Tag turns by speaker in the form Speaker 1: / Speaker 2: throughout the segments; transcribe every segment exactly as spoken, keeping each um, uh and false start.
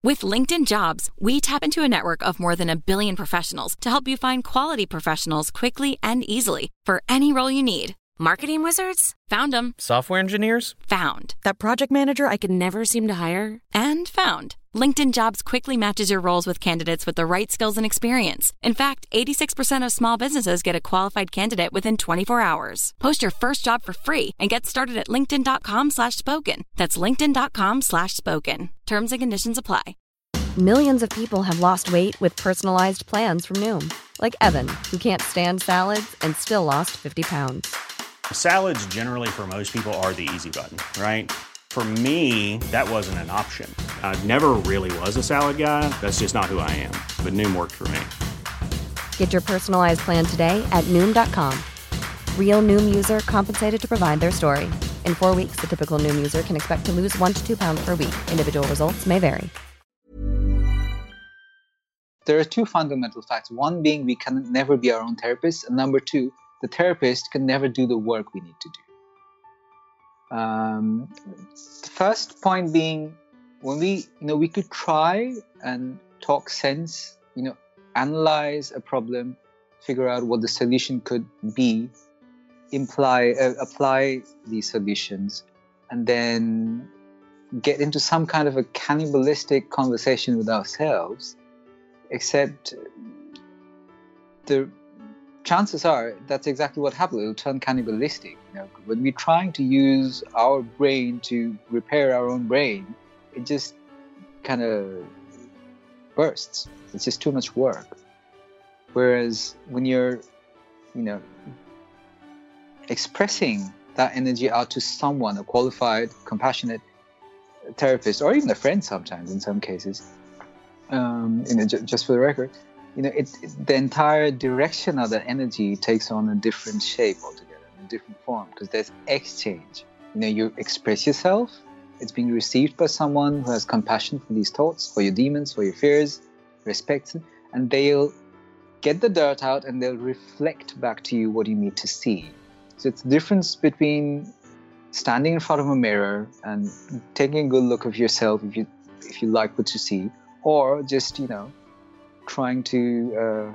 Speaker 1: With LinkedIn Jobs, we tap into a network of more than a billion professionals to help you find quality professionals quickly and easily for any role you need. Marketing wizards? Found them.
Speaker 2: Software engineers?
Speaker 1: Found. That project manager I could never seem to hire? And found. LinkedIn Jobs quickly matches your roles with candidates with the right skills and experience. In fact, eighty-six percent of small businesses get a qualified candidate within twenty-four hours. Post your first job for free and get started at linkedin.com slash spoken. That's linkedin.com slash spoken. Terms and conditions apply.
Speaker 3: Millions of people have lost weight with personalized plans from Noom. Like Evan, who can't stand salads and still lost fifty pounds.
Speaker 4: Salads generally for most people are the easy button, right? For me, that wasn't an option. I never really was a salad guy. That's just not who I am. But Noom worked for me.
Speaker 3: Get your personalized plan today at Noom dot com. Real Noom user compensated to provide their story. In four weeks, the typical Noom user can expect to lose one to two pounds per week. Individual results may vary.
Speaker 5: There are two fundamental facts. One being we can never be our own therapist. And number two, the therapist can never do the work we need to do. Um, the first point being, when we, you know, we could try and talk sense, you know, analyze a problem, figure out what the solution could be, imply, uh, apply these solutions, and then get into some kind of a cannibalistic conversation with ourselves. Except the chances are that's exactly what happens. It will turn cannibalistic. You know, when we're trying to use our brain to repair our own brain, it just kind of bursts. It's just too much work. Whereas when you're, you know, expressing that energy out to someone, a qualified, compassionate therapist, or even a friend sometimes in some cases, Um, you know, j- just for the record, you know, it, it, the entire direction of that energy takes on a different shape altogether, a different form, because there's exchange. You know, you express yourself, it's being received by someone who has compassion for these thoughts, for your demons, for your fears, respects them, and they'll get the dirt out and they'll reflect back to you what you need to see. So it's the difference between standing in front of a mirror and taking a good look of yourself if you if you like what you see, or just, you know, trying to uh,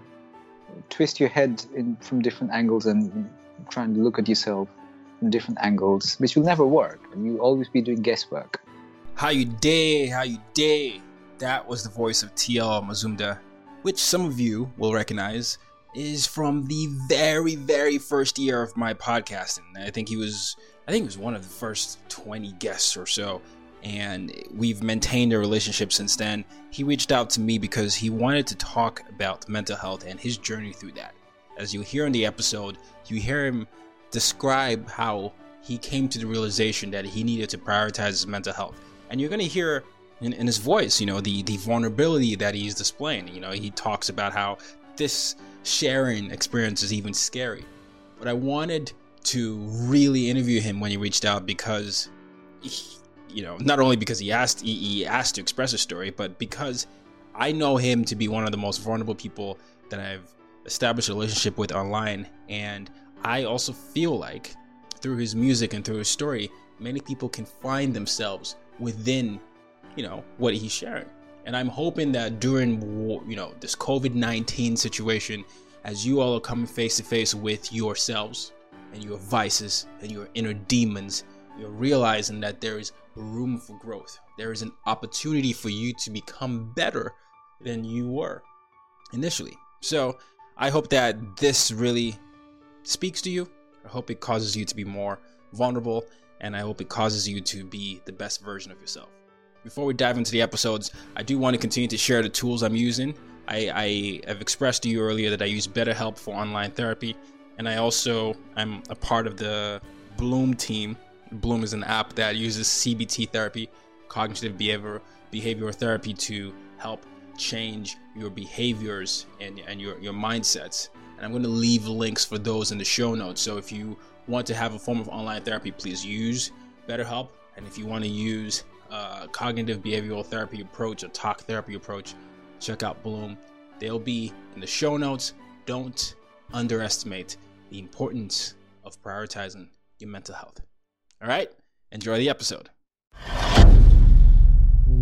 Speaker 5: twist your head in from different angles and trying to look at yourself from different angles, which will never work. And you'll always be doing guesswork.
Speaker 6: How you day, how you day. That was the voice of T L Mazumdar, which some of you will recognize is from the very, very first year of my podcasting. I think he was, I think he was one of the first twenty guests or so. And we've maintained a relationship since then. He reached out to me because he wanted to talk about mental health and his journey through that. As you hear in the episode, you hear him describe how he came to the realization that he needed to prioritize his mental health. And you're going to hear in, in his voice, you know, the, the vulnerability that he's displaying. You know, he talks about how this sharing experience is even scary. But I wanted to really interview him when he reached out because he, you know, not only because he asked he, he asked to express his story, but because I know him to be one of the most vulnerable people that I've established a relationship with online. And I also feel like through his music and through his story, many people can find themselves within, you know, what he's sharing. And I'm hoping that during, you know, this covid nineteen situation, as you all are coming face to face with yourselves and your vices and your inner demons, you're realizing that there is room for growth. There is an opportunity for you to become better than you were initially. So I hope that this really speaks to you. I hope it causes you to be more vulnerable, and I hope it causes you to be the best version of yourself. Before we dive into the episodes, I do want to continue to share the tools I'm using. I, I have expressed to you earlier that I use BetterHelp for online therapy, and I also am a part of the Bloom team. Bloom is an app that uses C B T therapy, cognitive behavior behavioral therapy, to help change your behaviors and, and your, your mindsets. And I'm going to leave links for those in the show notes. So if you want to have a form of online therapy, please use BetterHelp. And if you want to use a cognitive behavioral therapy approach, a talk therapy approach, check out Bloom. They'll be in the show notes. Don't underestimate the importance of prioritizing your mental health. All right, enjoy the episode.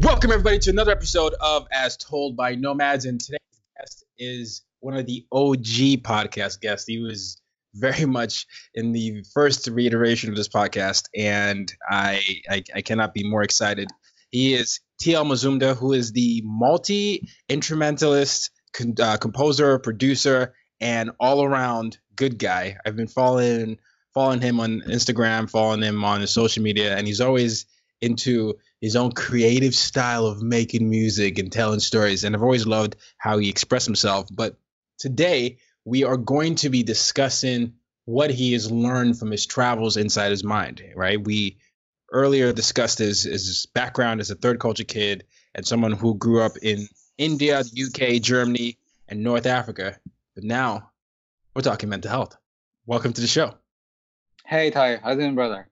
Speaker 6: Welcome everybody to another episode of As Told by Nomads, and today's guest is one of the O G podcast guests. He was very much in the first reiteration of this podcast, and I I, I cannot be more excited. He is T L Mazumdar, who is the multi-instrumentalist, con- uh, composer, producer, and all-around good guy. I've been following following him on Instagram, following him on his social media, and he's always into his own creative style of making music and telling stories. And I've always loved how he expressed himself. But today we are going to be discussing what he has learned from his travels inside his mind, right? We earlier discussed his, his background as a third culture kid and someone who grew up in India, the U K, Germany, and North Africa. But now we're talking mental health. Welcome to the show.
Speaker 5: Hey, Ty. How you doing, brother?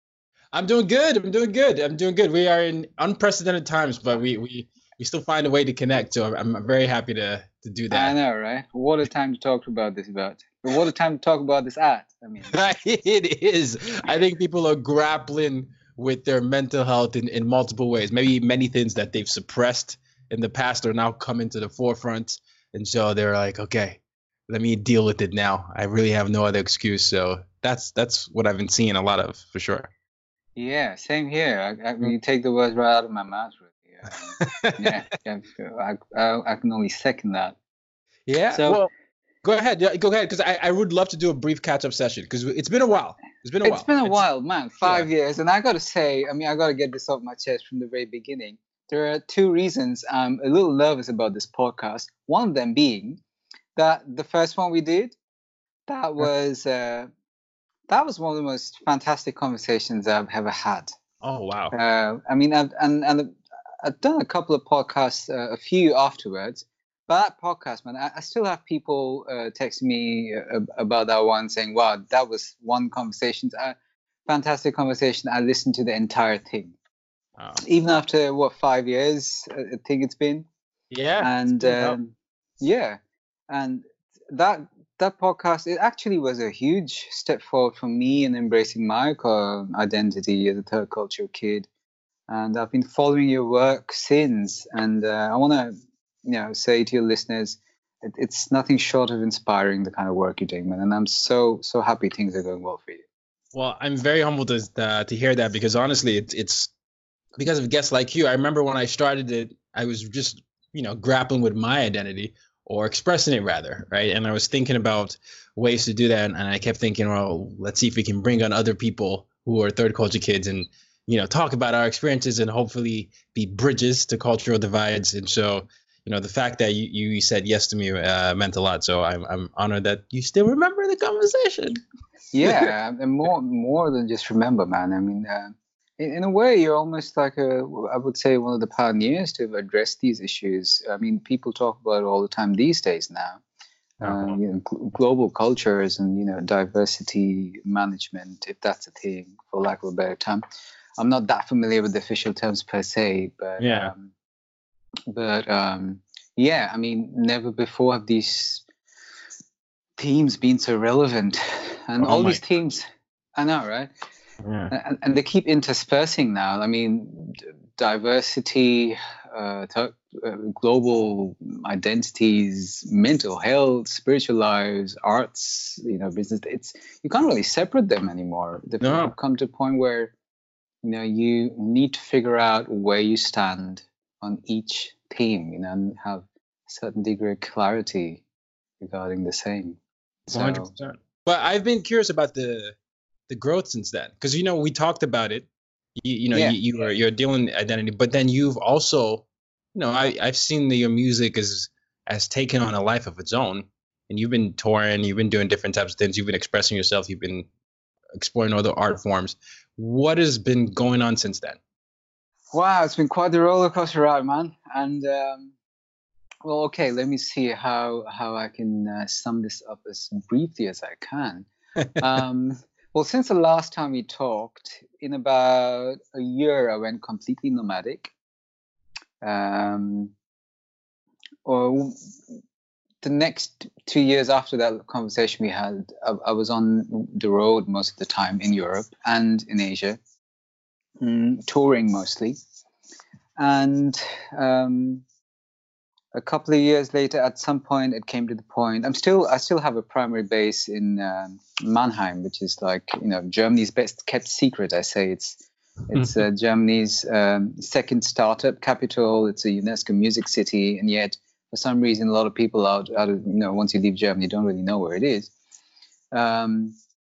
Speaker 6: I'm doing good. I'm doing good. I'm doing good. We are in unprecedented times, but we we, we still find a way to connect. So I'm, I'm very happy to, to do that.
Speaker 5: I know, right? What a time to talk about this about. What a time to talk about this at. I mean,
Speaker 6: it is. I think people are grappling with their mental health in, in multiple ways. Maybe many things that they've suppressed in the past are now coming to the forefront. And so they're like, okay, let me deal with it now. I really have no other excuse. So that's that's what I've been seeing a lot of, for sure.
Speaker 5: Yeah, same here. I, I mean, you take the words right out of my mouth, really. Um, yeah, yeah I, I, I can only second that.
Speaker 6: Yeah.
Speaker 5: So,
Speaker 6: well, go ahead. Go ahead, because I, I would love to do a brief catch-up session, because it's been a while. It's been a
Speaker 5: it's
Speaker 6: while.
Speaker 5: It's been a
Speaker 6: it's,
Speaker 5: while, man. Five
Speaker 6: yeah.
Speaker 5: years. And I got to say, I mean, I got to get this off my chest from the very beginning. There are two reasons I'm a little nervous about this podcast. One of them being that the first one we did, that was... Uh, That was one of the most fantastic conversations I've ever had.
Speaker 6: Oh, wow.
Speaker 5: Uh, I mean, I've, and, and I've done a couple of podcasts, uh, a few afterwards. But that podcast, man, I, I still have people uh, texting me uh, about that one saying, wow, that was one conversation, uh, fantastic conversation. I listened to the entire thing.
Speaker 6: Wow.
Speaker 5: Even after, what, five years, I think it's been?
Speaker 6: Yeah.
Speaker 5: And um, yeah. And that... That podcast, it actually was a huge step forward for me in embracing my uh, identity as a third culture kid. And I've been following your work since. And uh, I want to, you know, say to your listeners, it, it's nothing short of inspiring, the kind of work you're doing, man. And I'm so, so happy things are going well for you.
Speaker 6: Well, I'm very humbled to uh, to hear that, because honestly, it's it's because of guests like you. I remember when I started it, I was just, you know, grappling with my identity, or expressing it rather, right? And I was thinking about ways to do that, and I kept thinking, well, let's see if we can bring on other people who are third culture kids and, you know, talk about our experiences and hopefully be bridges to cultural divides. And so, you know, the fact that you, you said yes to me uh, meant a lot. So I'm I'm honored that you still remember the conversation.
Speaker 5: Yeah, and more more than just remember, man. I mean, uh, in, in a way, you're almost like a, I would say, one of the pioneers to have addressed these issues. I mean, people talk about it all the time these days now. Uh, you know, gl- global cultures and, you know, diversity management, if that's a thing, for lack of a better term. I'm not that familiar with the official terms per se, but
Speaker 6: yeah,
Speaker 5: um, but um, yeah, I mean, never before have these themes been so relevant, and
Speaker 6: oh
Speaker 5: all
Speaker 6: my.
Speaker 5: these themes, I know, right?
Speaker 6: Yeah.
Speaker 5: And, and they keep interspersing now. I mean, d- diversity, uh, th- uh, global identities, mental health, spiritual lives, arts, you know, business. It's you can't really separate them anymore. They've
Speaker 6: No.
Speaker 5: come to a point where, you know, you need to figure out where you stand on each theme, you know, and have a certain degree of clarity regarding the same. So,
Speaker 6: one hundred percent. But I've been curious about the the growth since then, because, you know, we talked about it. You, you know,
Speaker 5: Yeah.
Speaker 6: you, you are you're dealing with identity, but then you've also, you know, I I've seen that your music is has taken on a life of its own, and you've been touring, you've been doing different types of things, you've been expressing yourself, you've been exploring other art forms. What has been going on since then?
Speaker 5: wow, it's been quite the roller coaster ride, man. And um, well, okay, let me see how how I can uh, sum this up as briefly as I can. um, well, since the last time we talked, in about a year, I went completely nomadic. Um, or the next two years after that conversation we had, I, I was on the road most of the time in Europe and in Asia, mm, touring mostly. and um, a couple of years later, at some point, it came to the point. I'm still, I still have a primary base in um, Mannheim, which is like, you know, Germany's best kept secret. I say it's, it's uh, Germany's um, second startup capital. It's a UNESCO music city, and yet for some reason, a lot of people out, out of, you know, once you leave Germany, don't really know where it is. Um,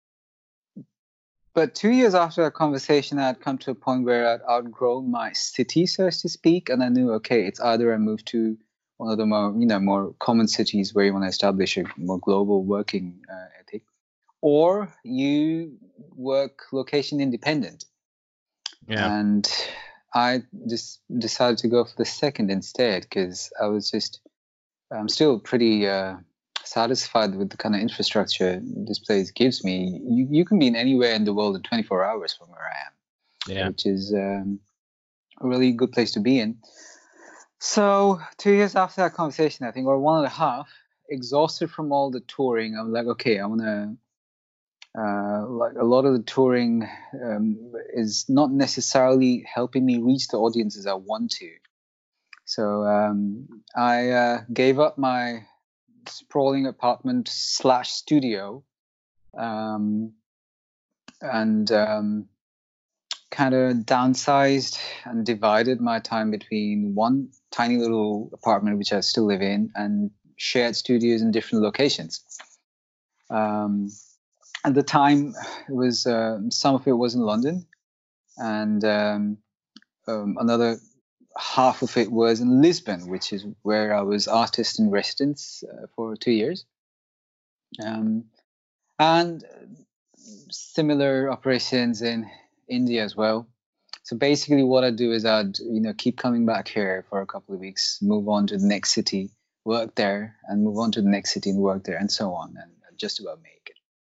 Speaker 5: but two years after that conversation, I had come to a point where I'd outgrown my city, so to speak, and I knew, okay, it's either I move to one of the more, you know, more common cities where you want to establish a more global working uh, ethic, or you work location independent.
Speaker 2: Yeah.
Speaker 5: And I just decided to go for the second instead, because I was just, I'm still pretty uh, satisfied with the kind of infrastructure this place gives me. You, you can be in anywhere in the world in twenty-four hours from where I am,
Speaker 2: Yeah.
Speaker 5: which is um, a really good place to be in. So two years after that conversation, I think, or one and a half, exhausted from all the touring, I'm like, okay, I want to, uh, like a lot of the touring um, is not necessarily helping me reach the audiences I want to. So um, I uh, gave up my sprawling apartment slash studio um, and um, kind of downsized and divided my time between one tiny little apartment, which I still live in, and shared studios in different locations. Um, at the time, it was uh, some of it was in London, and um, um, another half of it was in Lisbon, which is where I was artist in residence uh, for two years. Um, and similar operations in India as well. So basically what I do is I'd, you know, keep coming back here for a couple of weeks, move on to the next city, work there, and move on to the next city and work there, and so on, and just about make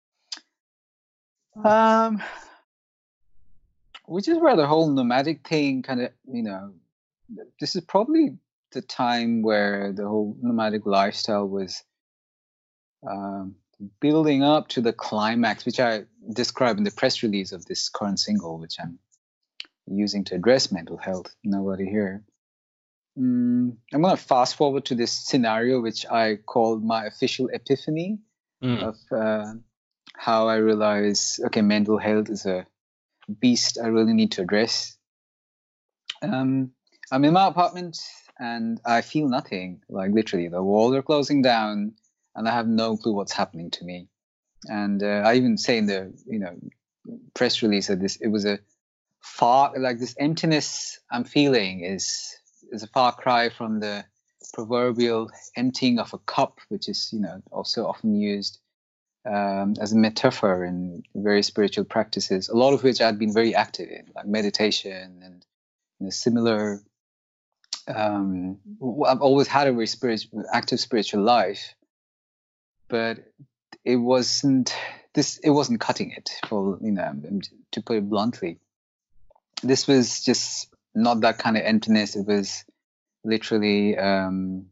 Speaker 5: it. Um, which is where the whole nomadic thing kind of, you know, this is probably the time where the whole nomadic lifestyle was um, building up to the climax, which I describe in the press release of this current single, which I'm using to address mental health. Nobody here. Mm, I'm going to fast forward to this scenario, which I called my official epiphany mm. of uh, how I realize, okay, mental health is a beast I really need to address. Um, I'm in my apartment and I feel nothing. Like literally, the walls are closing down, and I have no clue what's happening to me. And uh, I even say in the, you know, press release that this, it was a far, like this emptiness I'm feeling is is a far cry from the proverbial emptying of a cup, which is, you know, also often used um, as a metaphor in various spiritual practices, a lot of which I'd been very active in, like meditation and, you know, similar. Um, I've always had a very spiritual, active spiritual life, but it wasn't this. It wasn't cutting it, for, you know, to put it bluntly. This was just not that kind of emptiness. It was literally um,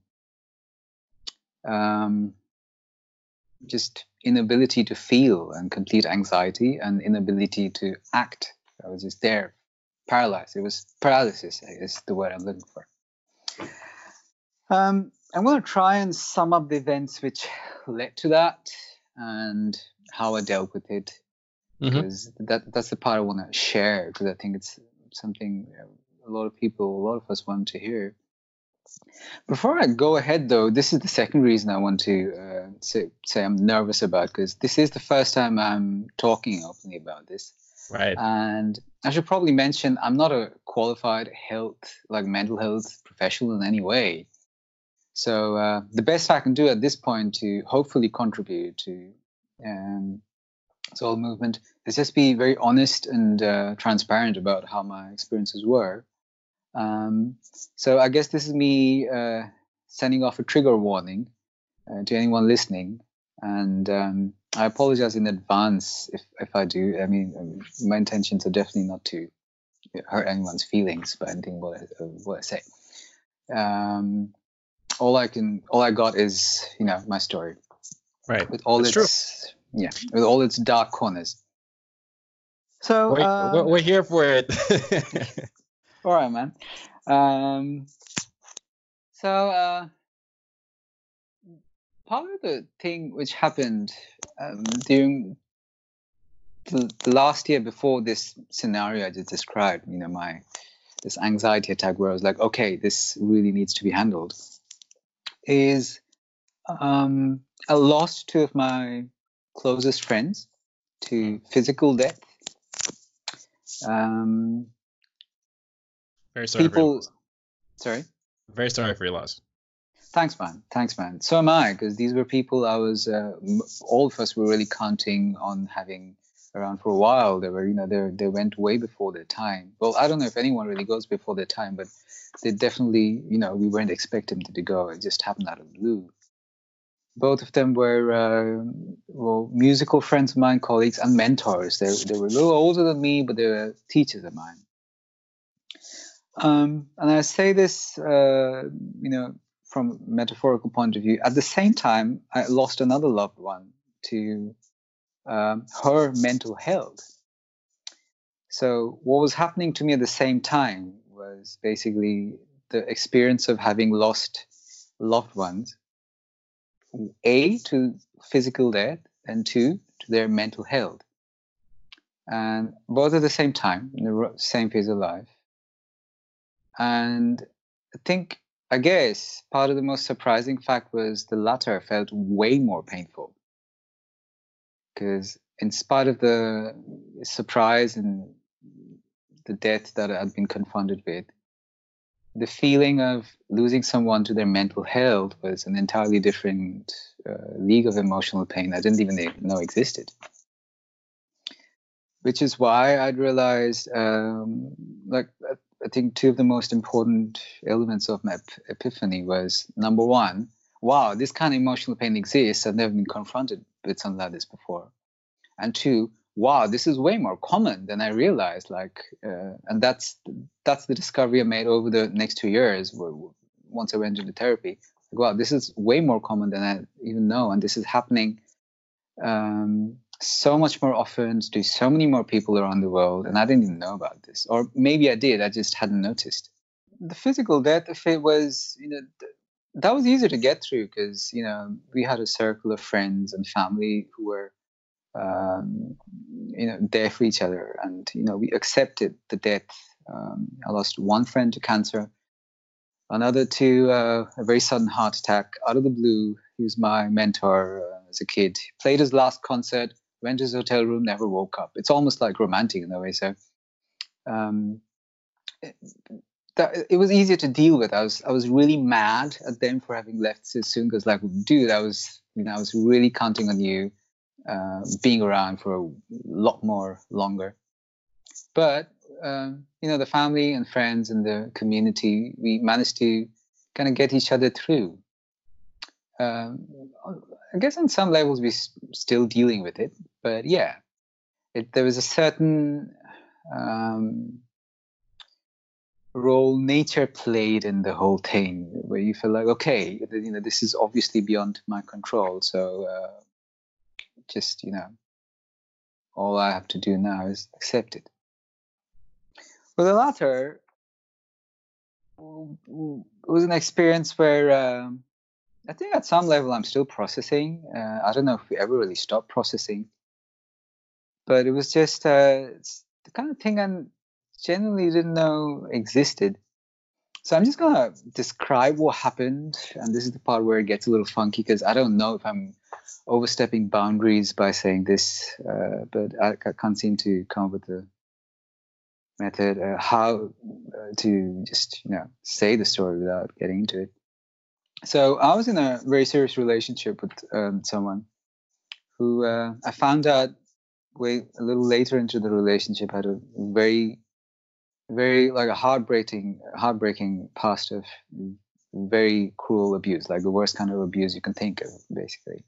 Speaker 5: um, just inability to feel and complete anxiety and inability to act. I was just there, paralyzed. It was paralysis, is the word I'm looking for. Um, I'm going to try and sum up the events which led to that and how I dealt with it. Because mm-hmm. that that's the part I want to share, because I think it's something a lot of people, a lot of us want to hear. Before I go ahead, though, this is the second reason I want to uh, say, say I'm nervous about, because this is the first time I'm talking openly about this.
Speaker 2: Right.
Speaker 5: And I should probably mention I'm not a qualified health, like mental health professional in any way. So uh, the best I can do at this point to hopefully contribute to um, Soul Movement is just be very honest and uh, transparent about how my experiences were. Um, so I guess this is me uh, sending off a trigger warning uh, to anyone listening, and um, I apologize in advance if, if I do. I mean, my intentions are definitely not to hurt anyone's feelings by anything what I, what I say. Um, all I can, all I got is, you know, my story,
Speaker 2: right?
Speaker 5: With all
Speaker 2: That's
Speaker 5: its
Speaker 2: true.
Speaker 5: Yeah, with all its dark corners. So
Speaker 2: we're,
Speaker 5: um,
Speaker 2: we're here for it.
Speaker 5: All right, man. Um, so uh, part of the thing which happened um, during the, the last year before this scenario I just described, you know, my this anxiety attack where I was like, okay, this really needs to be handled, is um, I lost two of my closest friends to physical death. Um,
Speaker 2: Very sorry for your
Speaker 5: people,
Speaker 2: loss.
Speaker 5: sorry.
Speaker 2: Very sorry for your loss.
Speaker 5: Thanks, man. Thanks, man. So am I, because these were people I was, uh, m- all of us were really counting on having around for a while. They were, you know, they they went way before their time. Well, I don't know if anyone really goes before their time, but they definitely, you know, we weren't expecting them to go. It just happened out of the blue. Both of them were, uh, well, musical friends of mine, colleagues, and mentors. They they were a little older than me, but they were teachers of mine. Um, and I say this, uh, you know, from a metaphorical point of view. At the same time, I lost another loved one to um, her mental health. So what was happening to me at the same time was basically the experience of having lost loved ones, A, to physical death, and two, to their mental health. And both at the same time, in the same phase of life. And I think, I guess, part of the most surprising fact was the latter felt way more painful. Because in spite of the surprise and the death that I'd been confronted with, the feeling of losing someone to their mental health was an entirely different uh, league of emotional pain I didn't even know existed. Which is why I'd realized, um, like, I think two of the most important elements of my ep- epiphany was, number one, wow, this kind of emotional pain exists. I've never been confronted with something like this before. And two, wow, this is way more common than I realized. Like, uh, and that's that's the discovery I made over the next two years. Where, once I went into therapy, like, wow, this is way more common than I even know, and this is happening um, so much more often to so many more people around the world, and I didn't even know about this, or maybe I did, I just hadn't noticed. The physical death of it was, you know, th- that was easier to get through because, you know, we had a circle of friends and family who were, um, you know, there for each other, and you know, we accepted the death. Um, I lost one friend to cancer, another to uh, a very sudden heart attack out of the blue. He was my mentor uh, as a kid. Played his last concert, went to his hotel room, never woke up. It's almost like romantic in a way. So um, it, that, it was easier to deal with. I was I was really mad at them for having left so soon because, like, dude, I was you know I was really counting on you uh, being around for a lot more longer. But um, you know, the family and friends and the community, we managed to kind of get each other through. Um, I guess on some levels we're still dealing with it, but yeah, it, there was a certain um, role nature played in the whole thing, where you feel like, okay, you know, this is obviously beyond my control, so uh, just you know, all I have to do now is accept it. For the latter, it was an experience where um, I think at some level I'm still processing. Uh, I don't know if we ever really stop processing, but it was just uh, it's the kind of thing I genuinely didn't know existed. So I'm just gonna describe what happened, and this is the part where it gets a little funky because I don't know if I'm overstepping boundaries by saying this, uh, but I, I can't seem to come up with a method uh, how uh, to just you know say the story without getting into it. So I was in a very serious relationship with um, someone who uh, I found out way a little later into the relationship had a very, very like a heartbreaking, heartbreaking past of very cruel abuse, like the worst kind of abuse you can think of, basically.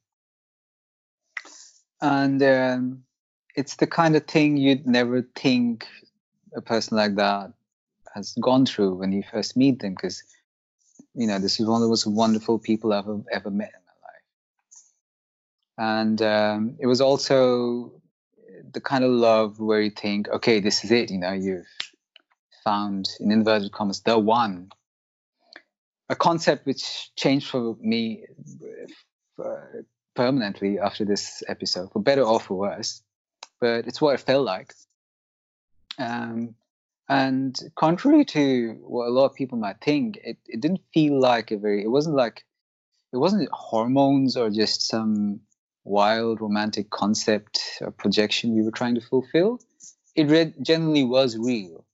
Speaker 5: And um, it's the kind of thing you'd never think a person like that has gone through when you first meet them, because you know this is one of the most wonderful people I've ever, ever met in my life. And um, it was also the kind of love where you think, okay, this is it, you know, you've found, in inverted commas, the one. A concept which changed for me uh, permanently after this episode, for better or for worse. But it's what it felt like. Um, and contrary to what a lot of people might think, it, it didn't feel like a very, it wasn't like, it wasn't hormones or just some wild romantic concept or projection we were trying to fulfill. It re- genuinely was real.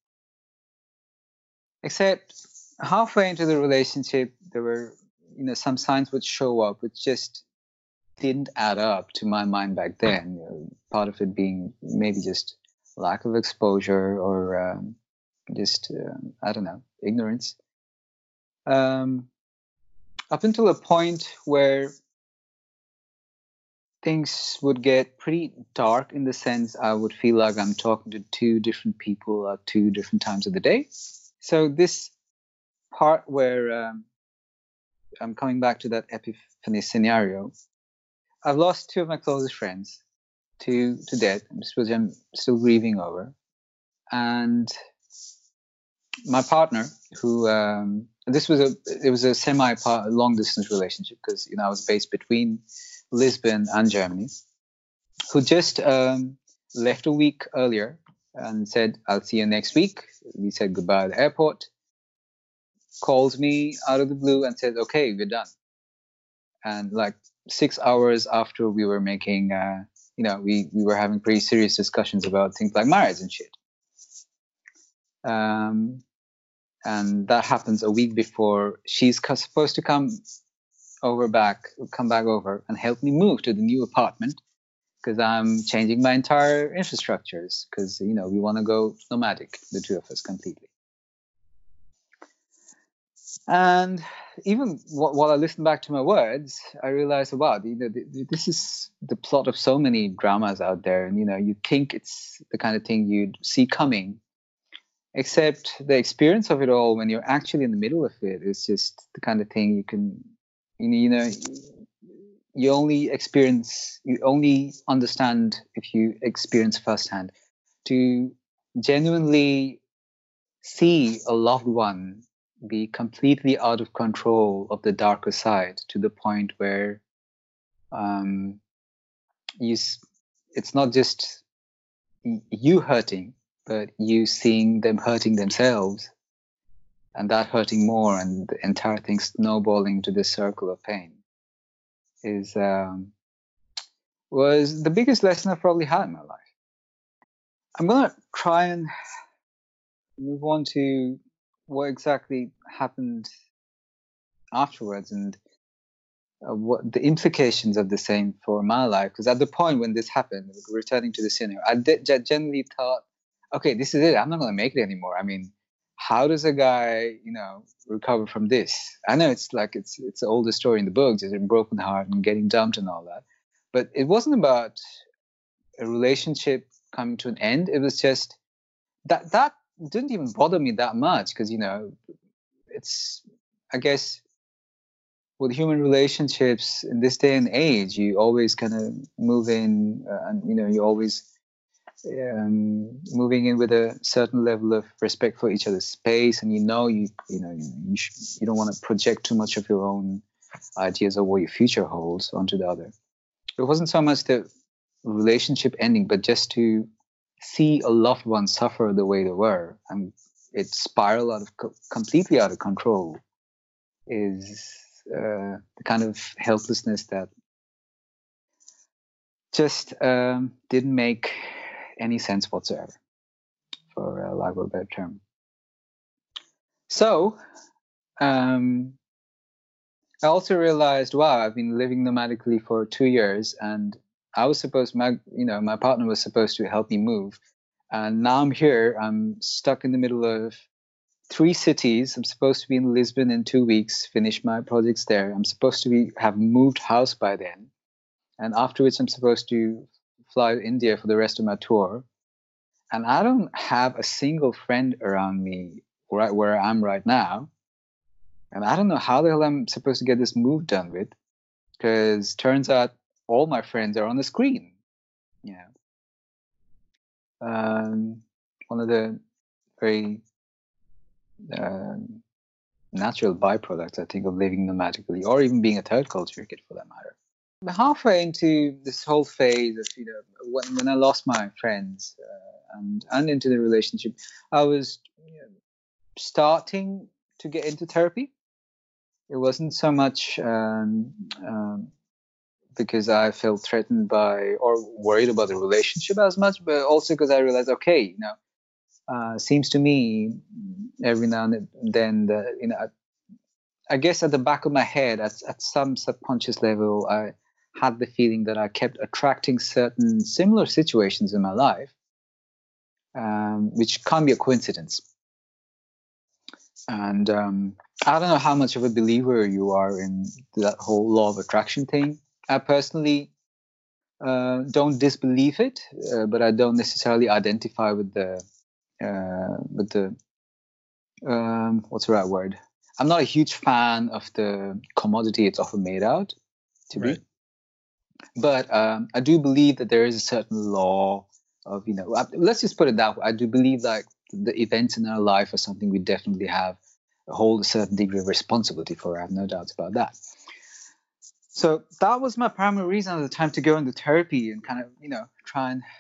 Speaker 5: Except halfway into the relationship, there were, you know, some signs would show up which just didn't add up to my mind back then. You know, part of it being maybe just lack of exposure or um, just, um, I don't know, ignorance. Um, up until a point where things would get pretty dark, in the sense I would feel like I'm talking to two different people at two different times of the day. So this part where um, I'm coming back to that epiphany scenario, I've lost two of my closest friends to to death, which I'm still grieving over, and my partner, who um, this was a it was a semi long distance relationship, because you know I was based between Lisbon and Germany, who just um, left a week earlier and said, "I'll see you next week." We said goodbye at the airport. Calls me out of the blue and said, "Okay, we're done." And like six hours after we were making, uh, you know, we, we were having pretty serious discussions about things like marriage and shit. Um, and that happens a week before she's supposed to come over back, come back over and help me move to the new apartment, because I'm changing my entire infrastructures, because, you know, we want to go nomadic, the two of us, completely. And even while I listened back to my words, I realized, wow, you know, this is the plot of so many dramas out there. And, you know, you think it's the kind of thing you'd see coming, except the experience of it all when you're actually in the middle of it is just the kind of thing you can, you know, you only experience, you only understand if you experience firsthand. To genuinely see a loved one be completely out of control of the darker side, to the point where um, you, it's not just you hurting, but you seeing them hurting themselves, and that hurting more, and the entire thing snowballing to this circle of pain, is um, was the biggest lesson I've probably had in my life. I'm gonna try and move on to what exactly happened afterwards, and uh, what the implications of the same for my life. Because at the point when this happened, returning to the scenario, I did, genuinely thought, okay, this is it. I'm not going to make it anymore. I mean, how does a guy, you know, recover from this? I know it's like it's it's the oldest story in the book, just a broken heart and getting dumped and all that. But it wasn't about a relationship coming to an end. It was just that that didn't even bother me that much, because, you know, it's, I guess, with human relationships in this day and age, you always kind of move in, uh, and, you know, you're always um, moving in with a certain level of respect for each other's space, and you know, you you know, you, sh- you don't want to project too much of your own ideas of what your future holds onto the other. It wasn't so much the relationship ending, but just to see a loved one suffer the way they were, and it spiral out of co- completely out of control, is uh, the kind of helplessness that just um, didn't make any sense whatsoever, for uh, lack of a better term. So um, I also realized, wow, I've been living nomadically for two years, and I was supposed, my you know, my partner was supposed to help me move, and now I'm here. I'm stuck in the middle of three cities. I'm supposed to be in Lisbon in two weeks, finish my projects there. I'm supposed to be have moved house by then, and afterwards I'm supposed to fly to India for the rest of my tour. And I don't have a single friend around me right where I'm right now. And I don't know how the hell I'm supposed to get this move done with, because turns out all my friends are on the screen. You know, um, one of the very uh, natural byproducts, I think, of living nomadically, or even being a third culture kid for that matter. Halfway into this whole phase of, you know, when, when I lost my friends uh, and and into the relationship, I was, you know, starting to get into therapy. It wasn't so much um, um, because I felt threatened by or worried about the relationship as much, but also because I realized, okay, you know, uh, seems to me every now and then that, you know, I, I guess at the back of my head, at, at some subconscious level, I had the feeling that I kept attracting certain similar situations in my life, um, which can't be a coincidence. And um, I don't know how much of a believer you are in that whole law of attraction thing. I personally uh, don't disbelieve it, uh, but I don't necessarily identify with the uh, with the um, what's the right word? I'm not a huge fan of the commodity it's often made out to
Speaker 2: Right.
Speaker 5: be. But um, I do believe that there is a certain law of, you know, let's just put it that way. I do believe like the events in our life are something we definitely have a whole certain degree of responsibility for. I have no doubts about that. So that was my primary reason at the time to go into therapy and kind of, you know, try and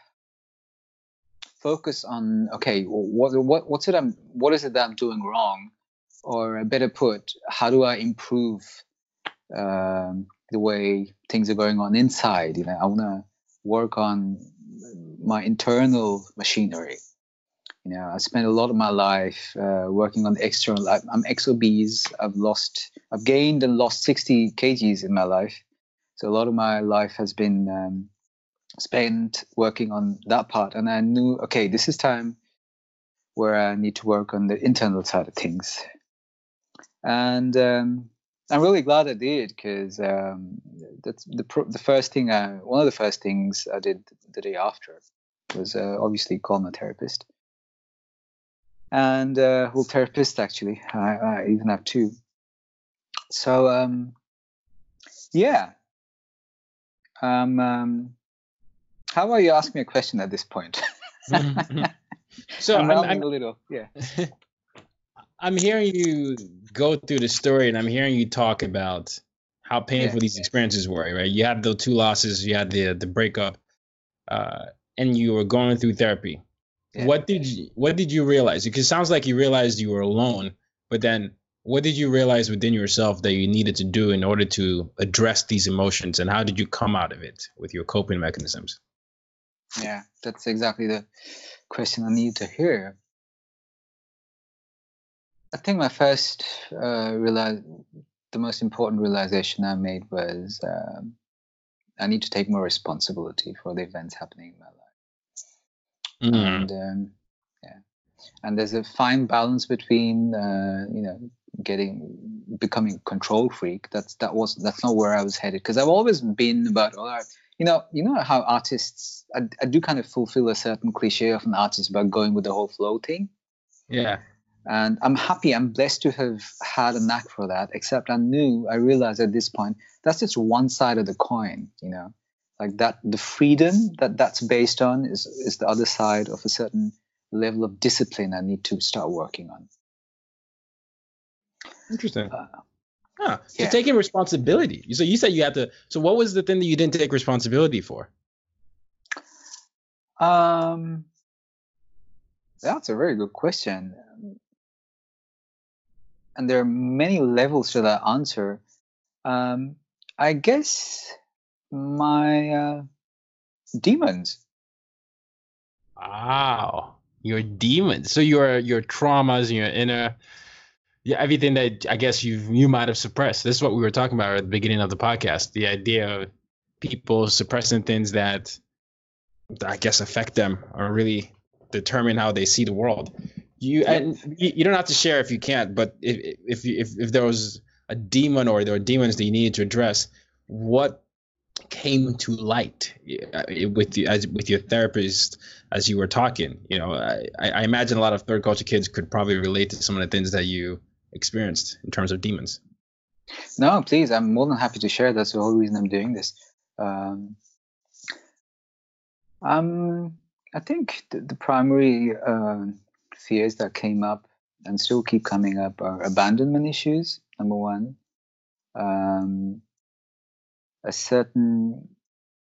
Speaker 5: focus on, okay, what what what's it I'm what is it that I'm doing wrong, or better put, how do I improve um, the way things are going on inside? You know, I want to work on my internal machinery. You know, I spent a lot of my life uh, working on the external. I, I'm ex-obese. I've lost, I've gained and lost sixty kgs in my life. So a lot of my life has been um, spent working on that part. And I knew, okay, this is time where I need to work on the internal side of things. And um, I'm really glad I did, because um, that's the the first thing. I, one of the first things I did the day after was uh, obviously call my therapist, and uh, well, therapist actually. I, I even have two. So um, yeah. Um, um, how about you ask me a question at this point?
Speaker 2: So
Speaker 5: I'm
Speaker 2: I'm,
Speaker 5: rambling
Speaker 2: I'm,
Speaker 5: a little. Yeah.
Speaker 2: I'm hearing you go through the story, and I'm hearing you talk about how painful
Speaker 5: Yeah.
Speaker 2: these experiences were. Right? You had the two losses, you had the the breakup, uh, and you were going through therapy.
Speaker 5: Yeah.
Speaker 2: What did you What did you realize? Because it sounds like you realized you were alone, but then what did you realize within yourself that you needed to do in order to address these emotions, and how did you come out of it with your coping mechanisms?
Speaker 5: Yeah, that's exactly the question I need to hear. I think my first uh, realize the most important realization I made was um, I need to take more responsibility for the events happening in my life.
Speaker 2: Mm.
Speaker 5: And um, yeah, and there's a fine balance between uh, you know, getting becoming a control freak. That's that was that's not where I was headed, because I've always been about, all right, you know, you know how artists, I, I do kind of fulfill a certain cliche of an artist about going with the whole flow thing.
Speaker 2: Yeah.
Speaker 5: And I'm happy, I'm blessed to have had a knack for that, except I knew, I realized at this point, that's just one side of the coin, you know, like that, the freedom that that's based on is, is the other side of a certain level of discipline I need to start working on.
Speaker 2: Interesting.
Speaker 5: Uh,
Speaker 2: Huh. So
Speaker 5: yeah.
Speaker 2: taking responsibility. So you said you had to, so what was the thing that you didn't take responsibility for?
Speaker 5: Um, that's a very good question. And there are many levels to that answer. Um, I guess my uh, demons.
Speaker 2: Wow. Your demons. So your your traumas and your inner, yeah, everything that I guess you you might have suppressed. This is what we were talking about at the beginning of the podcast. The idea of people suppressing things that I guess affect them or really determine how they see the world. You
Speaker 5: Yep.
Speaker 2: and you, you don't have to share if you can't, but if if if if there was a demon or there were demons that you needed to address, what came to light uh, with you as with your therapist as you were talking? You know, I, I imagine a lot of third culture kids could probably relate to some of the things that you experienced in terms of demons.
Speaker 5: No, please, I'm more than happy to share. That's the whole reason I'm doing this. Um, um, I think the, the primary uh, fears that came up and still keep coming up are abandonment issues, number one. Um, a certain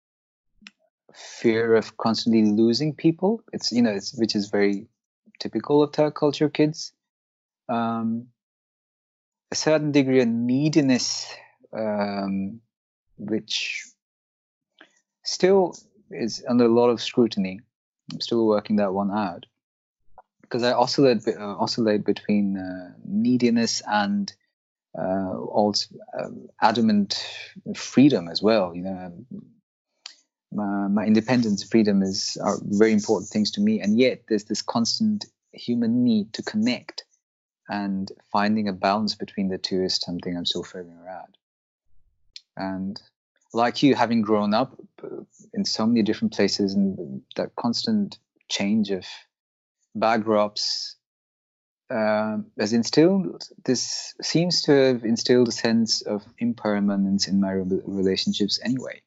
Speaker 5: fear of constantly losing people. It's, you know, it's, which is very typical of third culture kids. Um, a certain degree of neediness, um, which still is under a lot of scrutiny. I'm still working that one out because I oscillate uh, oscillate between uh, neediness and uh, also uh, adamant freedom as well. You know, my, my independence, freedom is are very important things to me, and yet there's this constant human need to connect, and finding a balance between the two is something I'm still figuring out. And like you, having grown up in so many different places and that constant change of backdrops uh, has instilled this, seems to have instilled a sense of impermanence in my re- relationships anyway.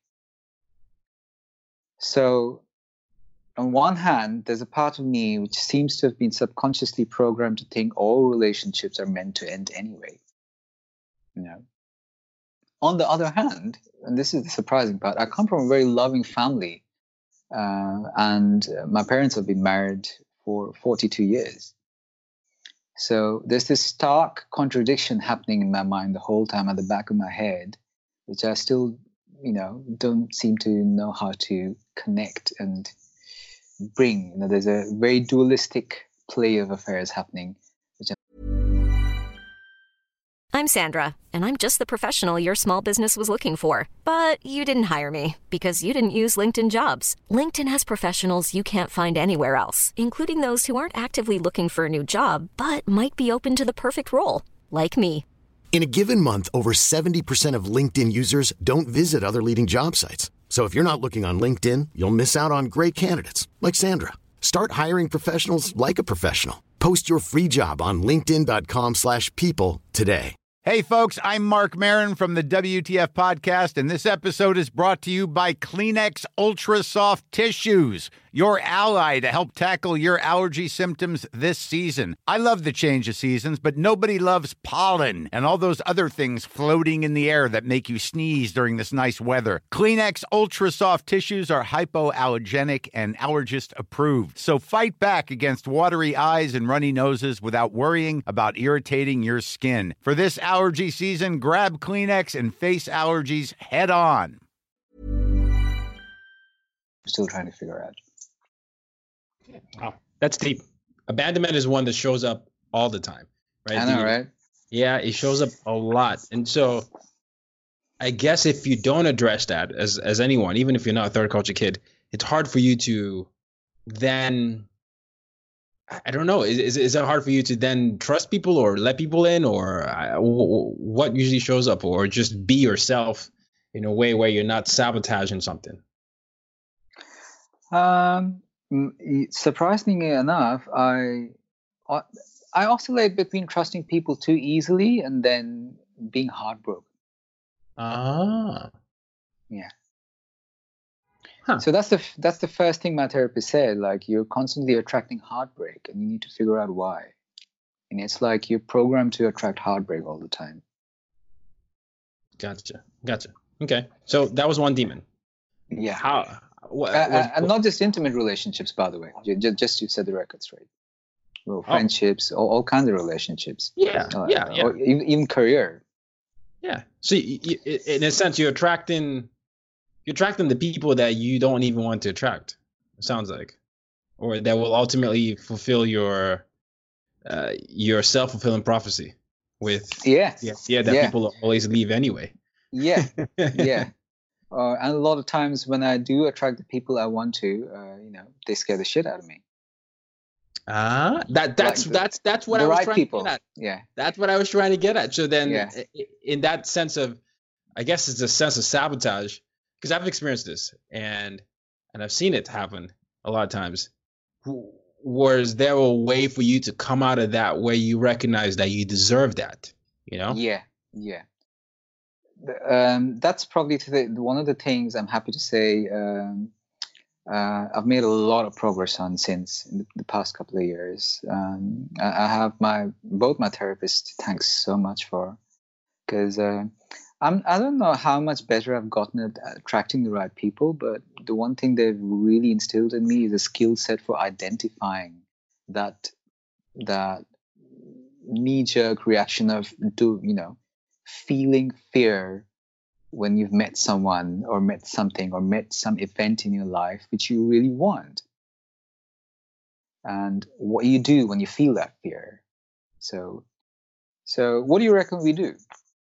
Speaker 5: So on one hand, there's a part of me which seems to have been subconsciously programmed to think all relationships are meant to end anyway. You know. On the other hand, and this is the surprising part, I come from a very loving family, uh, and my parents have been married for forty-two years. So there's this stark contradiction happening in my mind the whole time at the back of my head, which I still, you know, don't seem to know how to connect and bring. You know, there's a very dualistic play of affairs happening.
Speaker 3: I'm Sandra, and I'm just the professional your small business was looking for. But you didn't hire me because you didn't use LinkedIn Jobs. LinkedIn has professionals you can't find anywhere else, including those who aren't actively looking for a new job, but might be open to the perfect role, like me.
Speaker 7: In a given month, over seventy percent of LinkedIn users don't visit other leading job sites. So if you're not looking on LinkedIn, you'll miss out on great candidates like Sandra. Start hiring professionals like a professional. Post your free job on linkedin dot com slash people today.
Speaker 8: Hey, folks, I'm Mark Maron from the W T F Podcast, and this episode is brought to you by Kleenex Ultra Soft Tissues, your ally to help tackle your allergy symptoms this season. I love the change of seasons, but nobody loves pollen and all those other things floating in the air that make you sneeze during this nice weather. Kleenex Ultra Soft Tissues are hypoallergenic and allergist approved, so fight back against watery eyes and runny noses without worrying about irritating your skin. For this allergy season, grab Kleenex and face allergies head on.
Speaker 5: I'm still trying to figure out.
Speaker 2: Wow, that's deep. Abandonment is one that shows up all the time, right?
Speaker 5: I know,
Speaker 2: The-
Speaker 5: right?
Speaker 2: Yeah, it shows up a lot. And so I guess if you don't address that as as anyone, even if you're not a third culture kid, it's hard for you to then, I don't know, is is, is it hard for you to then trust people or let people in, or uh, wh- what usually shows up, or just be yourself in a way where you're not sabotaging something?
Speaker 5: Um, m- surprisingly enough, I I oscillate between trusting people too easily and then being heartbroken.
Speaker 2: Ah.
Speaker 5: Yeah.
Speaker 2: Huh.
Speaker 5: So that's the f- that's the first thing my therapist said. Like, you're constantly attracting heartbreak, and you need to figure out why. And it's like you're programmed to attract heartbreak all the time.
Speaker 2: Gotcha. Gotcha. Okay. So that was one demon.
Speaker 5: Yeah.
Speaker 2: How? What?
Speaker 5: Uh,
Speaker 2: what-
Speaker 5: uh, and not just intimate relationships, by the way. Ju- ju- Just to set the record straight. Well,
Speaker 2: Oh.
Speaker 5: friendships, all, all kinds of relationships.
Speaker 2: yeah.
Speaker 5: Uh,
Speaker 2: Yeah. Yeah.
Speaker 5: Or even, even career.
Speaker 2: Yeah. So you, you, in a sense, you're attracting, you're attracting the people that you don't even want to attract. It sounds like, or that will ultimately fulfill your, uh, your self-fulfilling prophecy. With
Speaker 5: Yeah.
Speaker 2: the idea that
Speaker 5: Yeah.
Speaker 2: people always leave anyway.
Speaker 5: Yeah. Yeah. Uh, and a lot of times when I do attract the people I want to, uh, you know, they scare the shit out of me.
Speaker 2: Ah, that that's
Speaker 5: Like the-
Speaker 2: that's that's what
Speaker 5: the
Speaker 2: I was
Speaker 5: right
Speaker 2: trying
Speaker 5: people.
Speaker 2: to get at.
Speaker 5: Yeah.
Speaker 2: That's what I was trying to get at. So then,
Speaker 5: Yeah.
Speaker 2: i- i- in that sense of, I guess it's a sense of sabotage, because I've experienced this and and I've seen it happen a lot of times. Wh- Was there a way for you to come out of that where you recognize that you deserve that? You know?
Speaker 5: Yeah. Yeah. The- Um, that's probably to the, one of the things I'm happy to say. Um, uh, I've made a lot of progress on since in the, the past couple of years. Um, I, I have my both my therapists to thank so much for, because uh, I'm I don't know how much better I've gotten at attracting the right people, but the one thing they've really instilled in me is a skill set for identifying that that knee-jerk reaction of do you know feeling fear when you've met someone or met something or met some event in your life which you really want, and what you do when you feel that fear. So, so what do you reckon we do?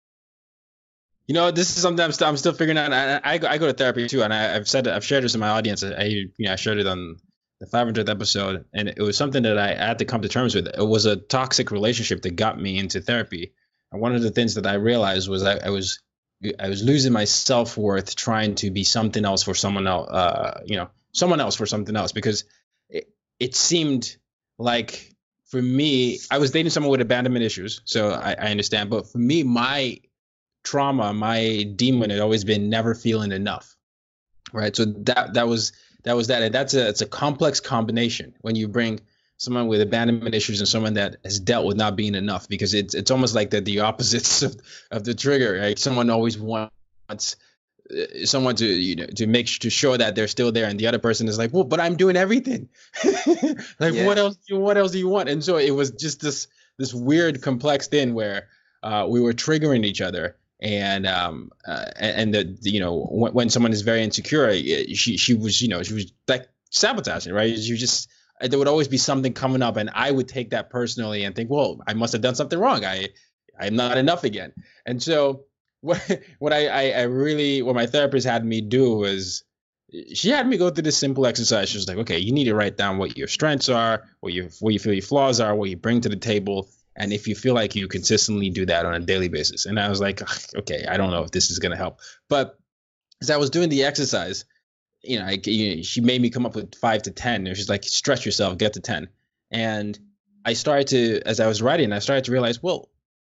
Speaker 2: You know, this is something I'm still I'm still figuring out. I I, I go to therapy too, and I, I've said it, I've shared this in my audience. I you know I shared it on the five hundredth episode, and it was something that I had to come to terms with. It was a toxic relationship that got me into therapy, and one of the things that I realized was I, I was I was losing my self-worth trying to be something else for someone else, uh, you know, someone else for something else, because it, it seemed like for me, I was dating someone with abandonment issues, so I, I understand. But for me, my trauma, my demon had always been never feeling enough, right? So that that was that was that, and that's a it's a complex combination when you bring someone with abandonment issues and someone that has dealt with not being enough, because it's it's almost like the the opposites of, of the trigger, right? Someone always wants uh, someone to you know to make to show that they're still there, and the other person is like, well, but I'm doing everything. Like,
Speaker 5: Yeah.
Speaker 2: what else? What else do you want? And so it was just this this weird, complex thing where uh, we were triggering each other, and um uh, and the, the you know when, when someone is very insecure, she she was you know she was like sabotaging, right? You just there would always be something coming up, and I would take that personally and think, well, I must have done something wrong. I, I'm not enough again. And so what, what I, I, I really, what my therapist had me do was she had me go through this simple exercise. She was like, okay, you need to write down what your strengths are, what you, what you feel your flaws are, what you bring to the table. And if you feel like you consistently do that on a daily basis. And I was like, okay, I don't know if this is going to help. But as I was doing the exercise, you know, I, you know, she made me come up with five to ten. And she's like, stretch yourself, get to ten. And I started to, as I was writing, I started to realize, well,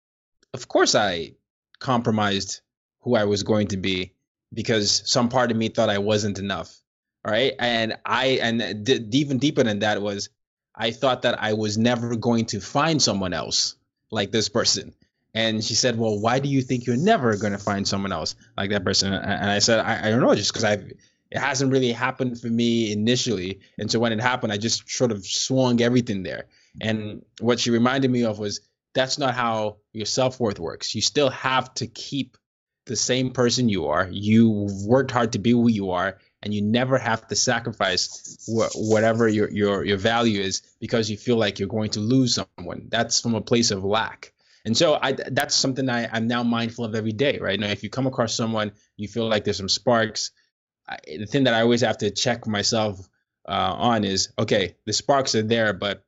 Speaker 2: of course I compromised who I was going to be because some part of me thought I wasn't enough. All right. And I, and d- even deeper than that was, I thought that I was never going to find someone else like this person. And she said, well, why do you think you're never going to find someone else like that person? And I said, I, I don't know, just because I've, it hasn't really happened for me initially. And so when it happened, I just sort of swung everything there. And what she reminded me of was that's not how your self-worth works. You still have to keep the same person you are. You worked hard to be who you are, and you never have to sacrifice wh- whatever your, your, your value is because you feel like you're going to lose someone. That's from a place of lack. And so I, that's something I, I'm now mindful of every day, right? Now, if you come across someone, you feel like there's some sparks, I, the thing that I always have to check myself uh, on is, okay, the sparks are there, but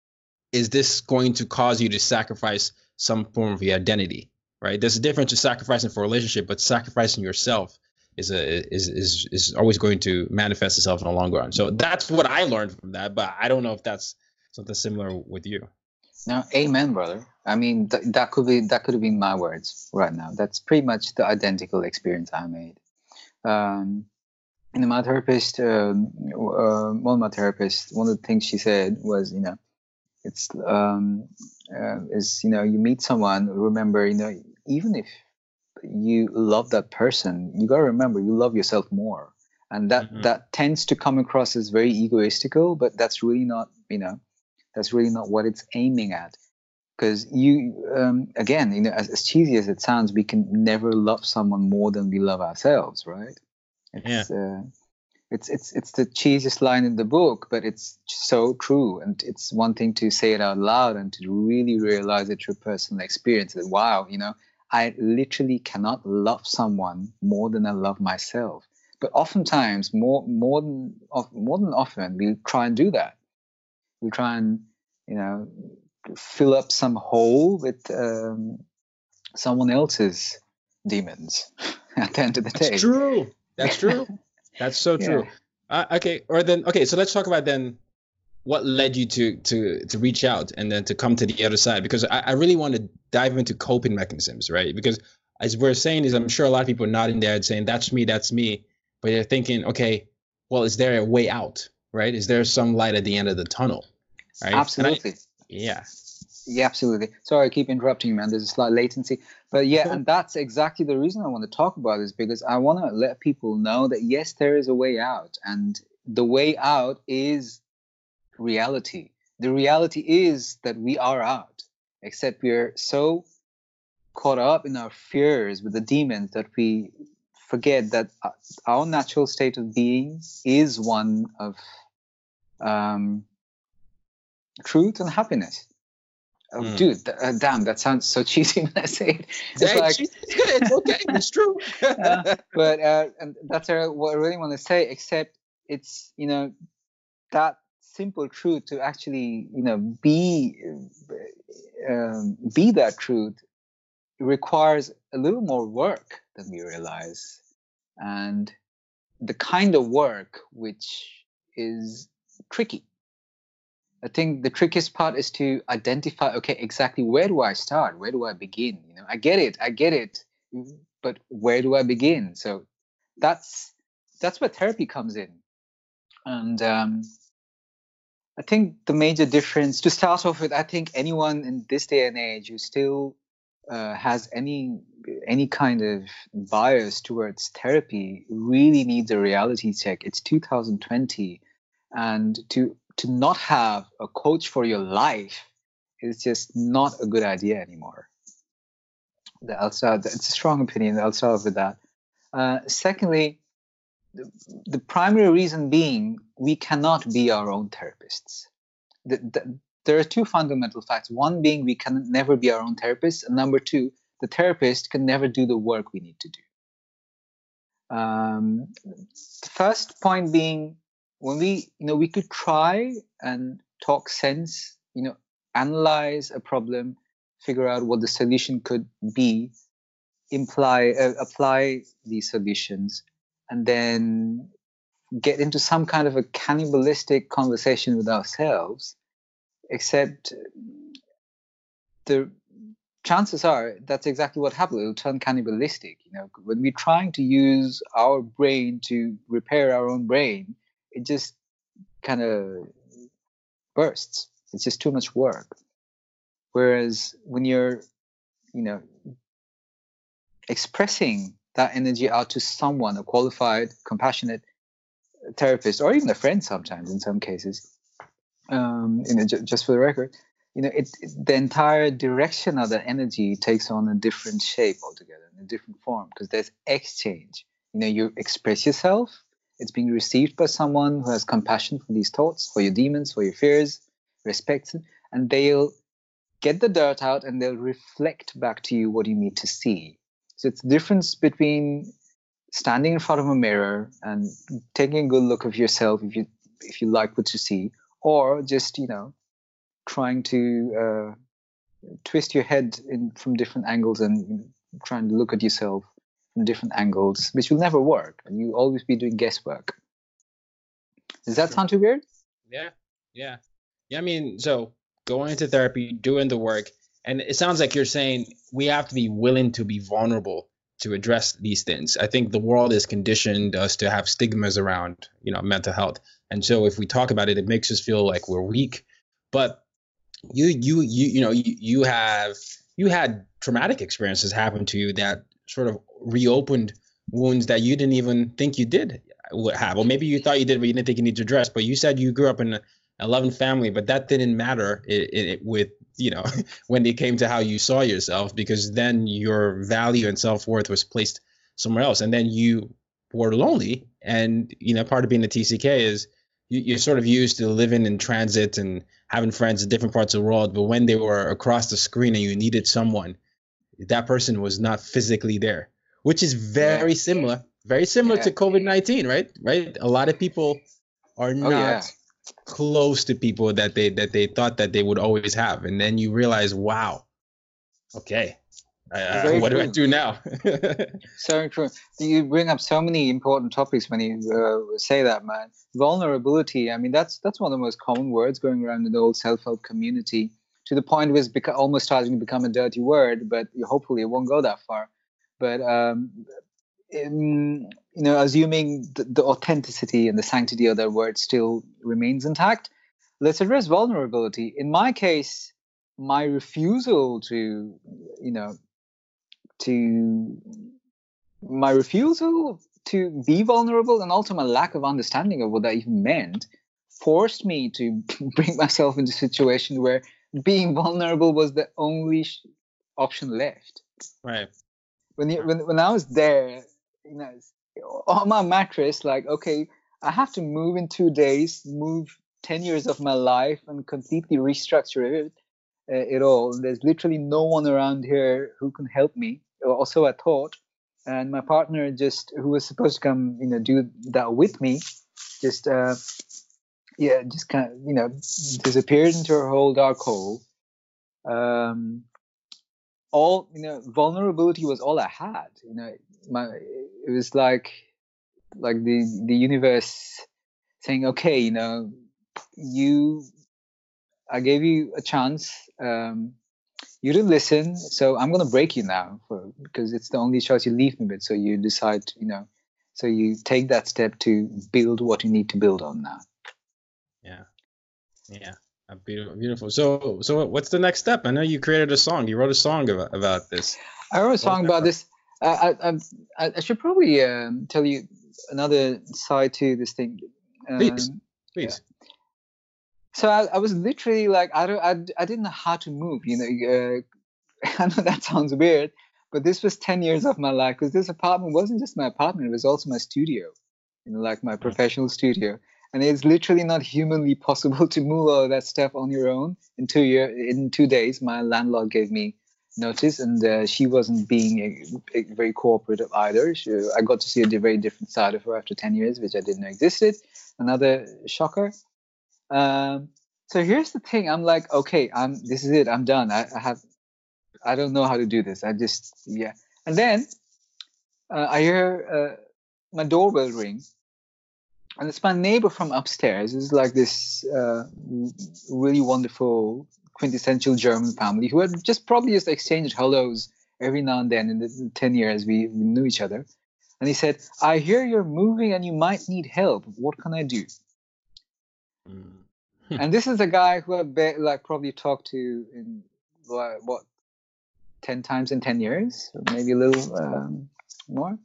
Speaker 2: is this going to cause you to sacrifice some form of your identity, right? There's a difference to sacrificing for a relationship, but sacrificing yourself is a is is is always going to manifest itself in the long run. So that's what I learned from that, but I don't know if that's something similar with you.
Speaker 5: Now, amen, brother. I mean, th- that could be that could have been my words right now. That's pretty much the identical experience I made. Um, and my therapist, um, uh, one of my therapists, one of the things she said was, you know, it's um, uh, is you know, you meet someone. Remember, you know, even if you love that person, you gotta remember you love yourself more, and that mm-hmm. that tends to come across as very egoistical, but that's really not, you know, that's really not what it's aiming at. Because you, um, again, you know, as, as cheesy as it sounds, we can never love someone more than we love ourselves, right? It's, yeah. uh, it's it's it's the cheesiest line in the book, but it's so true. And it's one thing to say it out loud and to really realize it through personal experience. That wow, you know, I literally cannot love someone more than I love myself. But oftentimes, more more than more than often, we try and do that. We try and, you know, fill up some hole with um, someone else's demons at the end of the day.
Speaker 2: That's true. That's true. That's so true. Yeah. Uh, okay. Or then, okay. So let's talk about then what led you to, to, to reach out and then to come to the other side, because I, I really want to dive into coping mechanisms, right? Because as we're saying is, I'm sure a lot of people are nodding their head saying, that's me, that's me. But they're thinking, okay, well, is there a way out, right? Is there some light at the end of the tunnel, right?
Speaker 5: Absolutely.
Speaker 2: I, yeah.
Speaker 5: Yeah, absolutely. Sorry, I keep interrupting you, man. There's a slight latency. But yeah, and that's exactly the reason I want to talk about this, because I want to let people know that, yes, there is a way out. And the way out is reality. The reality is that we are out, except we're so caught up in our fears with the demons that we forget that our natural state of being is one of um, truth and happess. Oh, mm. Dude, uh, damn, that sounds so cheesy when I say it. It's
Speaker 2: hey,
Speaker 5: like,
Speaker 2: it's okay, it's true.
Speaker 5: uh, but uh, and that's uh, what I really want to say, except it's, you know, that simple truth to actually, you know, be, um, be that truth requires a little more work than we realize. And the kind of work which is tricky. I think the trickiest part is to identify, okay, exactly where do I start? Where do I begin? You know, I get it, I get it, but where do I begin? So that's that's where therapy comes in. And um, I think the major difference, to start off with, I think anyone in this day and age who still uh, has any any kind of bias towards therapy really needs a reality check. It's two thousand twenty, and to to not have a coach for your life is just not a good idea anymore. I'll start, it's a strong opinion. I'll start off with that. Uh, secondly, the, the primary reason being we cannot be our own therapists. The, the, there are two fundamental facts. One being we can never be our own therapist. And number two, the therapist can never do the work we need to do. Um, the first point being, when we, you know, we could try and talk sense, you know, analyze a problem, figure out what the solution could be, imply, uh, apply these solutions, and then get into some kind of a cannibalistic conversation with ourselves. Except the chances are that's exactly what happens. It'll turn cannibalistic. You know, when we're trying to use our brain to repair our own brain, it just kind of bursts. It's just too much work. Whereas when you're, you know, expressing that energy out to someone, a qualified, compassionate therapist, or even a friend sometimes in some cases, um, you know, j- just for the record, you know, it, it, the entire direction of that energy takes on a different shape altogether, in a different form, because there's exchange. You know, you express yourself, it's being received by someone who has compassion for these thoughts, for your demons, for your fears, respects it, and they'll get the dirt out and they'll reflect back to you what you need to see. So it's the difference between standing in front of a mirror and taking a good look of yourself if you if you like what you see, or just, you know, trying to uh, twist your head in from different angles and, you know, trying to look at yourself from different angles, which will never work, and you'll always be doing guesswork. Does that
Speaker 2: Sure.
Speaker 5: sound too weird?
Speaker 2: Yeah, yeah, yeah. I mean, so going into therapy, doing the work, and it sounds like you're saying we have to be willing to be vulnerable to address these things. I think the world has conditioned us to have stigmas around, you know, mental health, and so if we talk about it, it makes us feel like we're weak. But you, you, you, you know, you, you have you had traumatic experiences happen to you that sort of reopened wounds that you didn't even think you did have. Well, maybe you thought you did, but you didn't think you need to address. But you said you grew up in a loving family, but that didn't matter it, it, with, you know, when it came to how you saw yourself, because then your value and self-worth was placed somewhere else. And then you were lonely. And, you know, part of being a T C K is you, you're sort of used to living in transit and having friends in different parts of the world. But when they were across the screen and you needed someone, that person was not physically there, which is very yeah. similar, very similar yeah. to COVID nineteen, right? Right. A lot of people are not oh, yeah. close to people that they that they thought that they would always have. And then you realize, wow, okay, uh, what true. do I do now?
Speaker 5: So true. You bring up so many important topics when you uh, say that, man. Vulnerability. I mean, that's that's one of the most common words going around in the old self-help community, to the point where it's beca- almost starting to become a dirty word, but hopefully it won't go that far. But um, in, you know, assuming the, the authenticity and the sanctity of that word still remains intact, let's address vulnerability. In my case, my refusal to, you know, to my refusal to be vulnerable, and also my lack of understanding of what that even meant, forced me to bring myself into a situation where being vulnerable was the only sh- option left.
Speaker 2: Right.
Speaker 5: When, you, when when I was there, you know, on my mattress, like, okay, I have to move in two days, move ten years of my life, and completely restructure it, uh, it all. There's literally no one around here who can help me. Also, I thought, and my partner, just who was supposed to come, you know, do that with me, just uh, yeah, just kind of, you know, disappeared into her whole dark hole. Um, all, you know, vulnerability was all I had. You know, my it was like like the the universe saying, okay, you know, you, I gave you a chance. Um, you didn't listen, so I'm gonna break you now, for because it's the only choice you leave me with. So you decide, you know, so you take that step to build what you need to build on now.
Speaker 2: Yeah, yeah, uh, beautiful, beautiful. So, so what's the next step? I know you created a song. You wrote a song about, about this.
Speaker 5: I wrote a song about this. I I, I, I should probably um, tell you another side to this thing. Um,
Speaker 2: Please, please.
Speaker 5: Yeah. So I, I was literally like, I don't, I, I didn't know how to move. You know, uh, I know that sounds weird, but this was ten years of my life, because this apartment wasn't just my apartment; it was also my studio. You know, like my professional studio. And it's literally not humanly possible to move all of that stuff on your own in two year in two days. My landlord gave me notice, and uh, she wasn't being a, a very cooperative either. She, I got to see a very different side of her after ten years, which I didn't know existed. Another shocker. Um, so here's the thing. I'm like, okay, I'm. This is it. I'm done. I, I have. I don't know how to do this. I just yeah. And then uh, I hear uh, my doorbell ring. And it's my neighbor from upstairs. It's like this uh, really wonderful, quintessential German family who had just probably just exchanged hellos every now and then in the ten years we, we knew each other. And he said, I hear you're moving and you might need help. What can I do? Mm. And this is a guy who I bet, like probably talked to in like, what, ten times in ten years, or maybe a little um, more.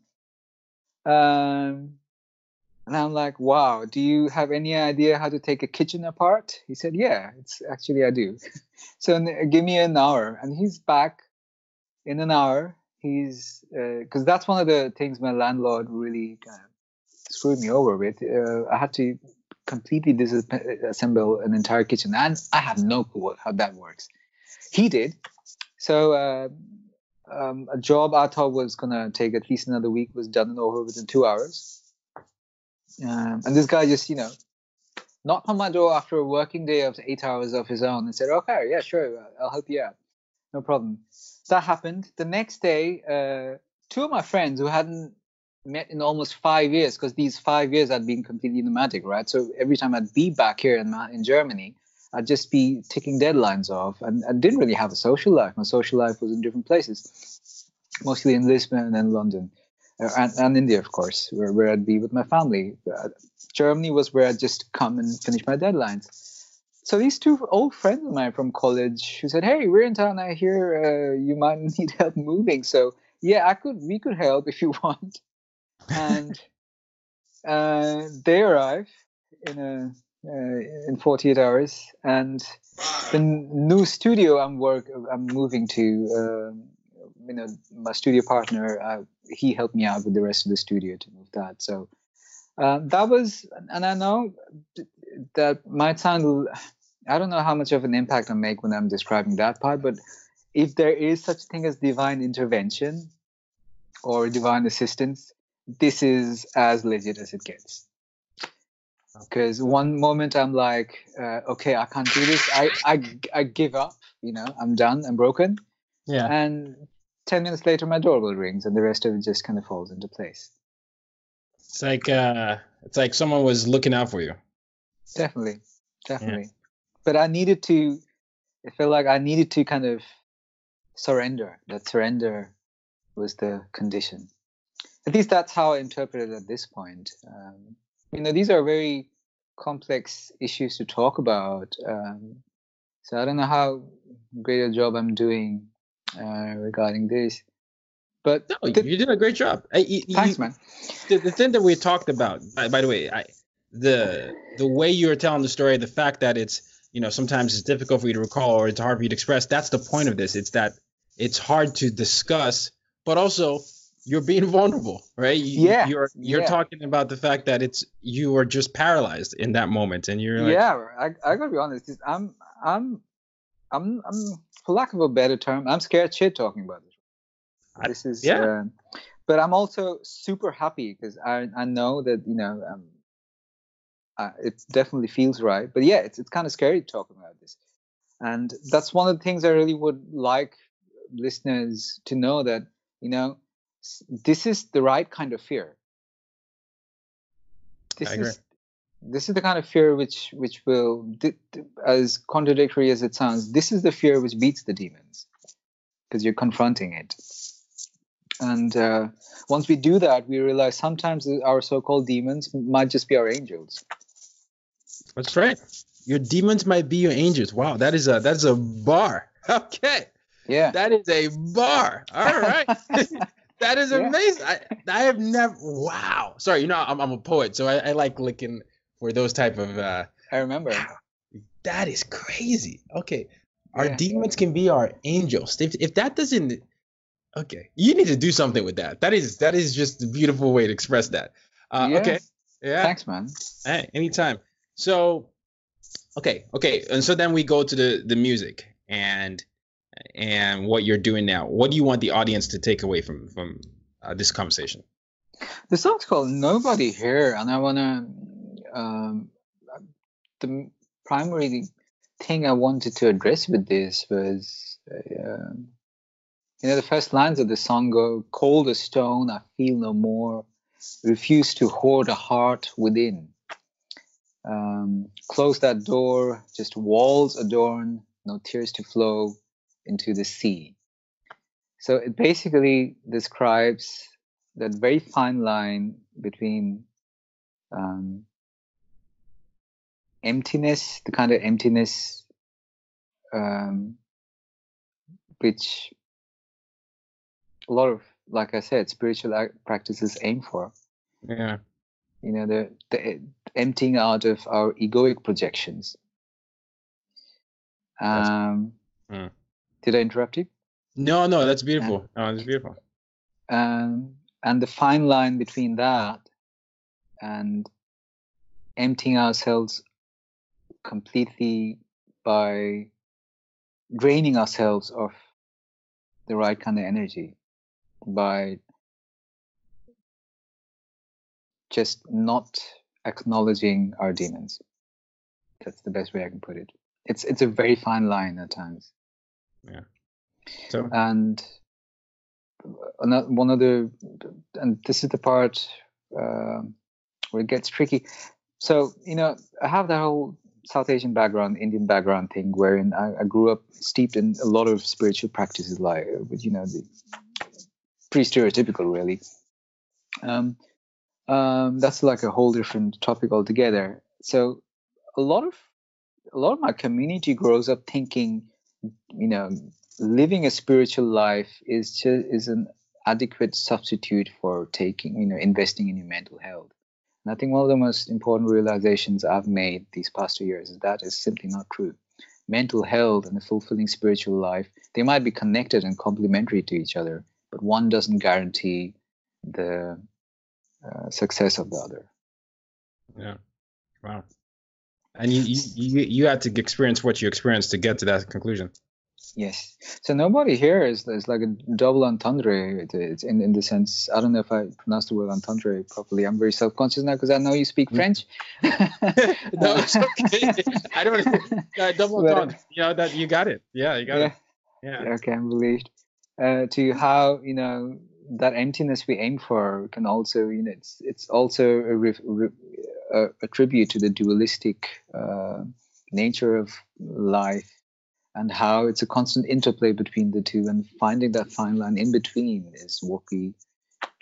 Speaker 5: Um, And I'm like, wow, do you have any idea how to take a kitchen apart? He said, yeah, it's actually I do. So give me an hour. And he's back in an hour. He's, because uh, that's one of the things my landlord really kind of screwed me over with. Uh, I had to completely disassemble an entire kitchen. And I have no clue how that works. He did. So uh, um, a job I thought was going to take at least another week was done over within two hours. Um, and this guy just, you know, knocked on my door after a working day of eight hours of his own and said, okay, yeah, sure, I'll help you out. No problem. That happened. The next day, uh, two of my friends who hadn't met in almost five years, because these five years I'd been completely nomadic, right? So every time I'd be back here in, in Germany, I'd just be ticking deadlines off. And I didn't really have a social life. My social life was in different places, mostly in Lisbon and London. Uh, and, and India, of course, where, where I'd be with my family. Uh, Germany was where I'd just come and finish my deadlines. So these two old friends of mine from college who said, hey, we're in town. I hear uh, you might need help moving. So yeah, I could, we could help if you want. And uh, they arrive in a, uh, in forty-eight hours. And the new studio I'm work, I'm moving to, uh, you know, my studio partner, uh, he helped me out with the rest of the studio to move that. So uh, that was, and I know that might sound, I don't know how much of an impact I make when I'm describing that part, but if there is such a thing as divine intervention or divine assistance, this is as legit as it gets. Because one moment I'm like, uh, okay, I can't do this. I, I, I give up, you know, I'm done, I'm broken.
Speaker 2: Yeah.
Speaker 5: And ten minutes later, my doorbell rings, and the rest of it just kind of falls into place.
Speaker 2: It's like uh, it's like someone was looking out for you.
Speaker 5: Definitely, definitely. Yeah. But I needed to. It felt like I needed to kind of surrender. That surrender was the condition. at least that's how I interpret it at this point. Um, you know, these are very complex issues to talk about. Um, so I don't know how great a job I'm doing uh, regarding this. But
Speaker 2: no,
Speaker 5: the,
Speaker 2: you did a great job. I, you,
Speaker 5: thanks,
Speaker 2: you,
Speaker 5: man.
Speaker 2: The, the thing that we talked about, by, by the way, I, the the way you were telling the story, the fact that it's, you know, sometimes it's difficult for you to recall or it's hard for you to express. That's the point of this. It's that it's hard to discuss, but also you're being vulnerable, right? You,
Speaker 5: yeah,
Speaker 2: you're you're
Speaker 5: yeah.
Speaker 2: talking about the fact that it's you were just paralyzed in that moment, and you're like,
Speaker 5: yeah. I I gotta be honest. I'm I'm I'm I'm for lack of a better term, I'm scared shit talking about this. This is
Speaker 2: yeah.
Speaker 5: Uh, but I'm also super happy because I I know that, you know, um, uh, it definitely feels right. But yeah, it's it's kind of scary talking about this, and that's one of the things I really would like listeners to know, that, you know, this is the right kind of fear. This
Speaker 2: I agree.
Speaker 5: is this is the kind of fear which which will, as contradictory as it sounds, this is the fear which beats the demons, because you're confronting it. And uh, once we do that, we realize sometimes our so-called demons might just be our angels.
Speaker 2: That's right. Your demons might be your angels. Wow, that is a that's a bar. Okay.
Speaker 5: Yeah.
Speaker 2: That is a bar. All right. That is
Speaker 5: Yeah.
Speaker 2: amazing. I I have never. Wow. Sorry, you know I'm I'm a poet, so I, I like looking for those type of. Uh,
Speaker 5: I remember.
Speaker 2: that is crazy. Okay, our
Speaker 5: Yeah.
Speaker 2: demons can be our angels. If if that doesn't. Okay, you need to do something with that. That is that is just a beautiful way to express that. Uh,
Speaker 5: Yeah.
Speaker 2: Okay. Yeah.
Speaker 5: Thanks, man.
Speaker 2: Hey, anytime. So, okay, okay, and so then we go to the the music and and what you're doing now. What do you want the audience to take away from from uh, this conversation?
Speaker 5: The song's called "Nobody Here," and I wanna. Um, the primary thing I wanted to address with this was, uh, you know, the first lines of the song go, "Cold as stone, I feel no more. Refuse to hoard a heart within. Um, close that door, just walls adorn, no tears to flow into the sea." So it basically describes that very fine line between um, emptiness, the kind of emptiness um, which a lot of, like I said, spiritual practices aim for.
Speaker 2: Yeah.
Speaker 5: You know, the, the emptying out of our egoic projections. Um,
Speaker 2: mm.
Speaker 5: Did I interrupt you?
Speaker 2: No, no, that's beautiful. Yeah. Oh, that's beautiful.
Speaker 5: Um, and the fine line between that and emptying ourselves completely by draining ourselves of the right kind of energy, by just not acknowledging our demons. That's the best way I can put it. It's it's a very fine line at times.
Speaker 2: Yeah. So
Speaker 5: and another, one of the, and this is the part uh, where it gets tricky. So, you know, I have that whole South Asian background, Indian background thing, wherein I, I grew up steeped in a lot of spiritual practices, like, you know, the pretty stereotypical, really. Um, um, that's like a whole different topic altogether. So, a lot of a lot of my community grows up thinking, you know, living a spiritual life is just is an adequate substitute for taking, you know, investing in your mental health. And I think one of the most important realizations I've made these past two years is that is simply not true. Mental health and a fulfilling spiritual life, they might be connected and complementary to each other, but one doesn't guarantee the uh, success of the other.
Speaker 2: Yeah. Wow. And you, you you you had to experience what you experienced to get to that conclusion.
Speaker 5: Yes. So Nobody Here is, is like a double entendre. It, it's in, in the sense, I don't know if I pronounced the word entendre properly. I'm very self-conscious now because I know you speak French.
Speaker 2: No, it's okay. I don't uh, double entendre. You know that you got it. Yeah, you got
Speaker 5: yeah.
Speaker 2: it. Yeah.
Speaker 5: Okay, I'm relieved. Uh, to how, you know, that emptiness we aim for can also, you know, it's it's also a, re, re, a, a tribute to the dualistic uh, nature of life, and how it's a constant interplay between the two, and finding that fine line in between is what we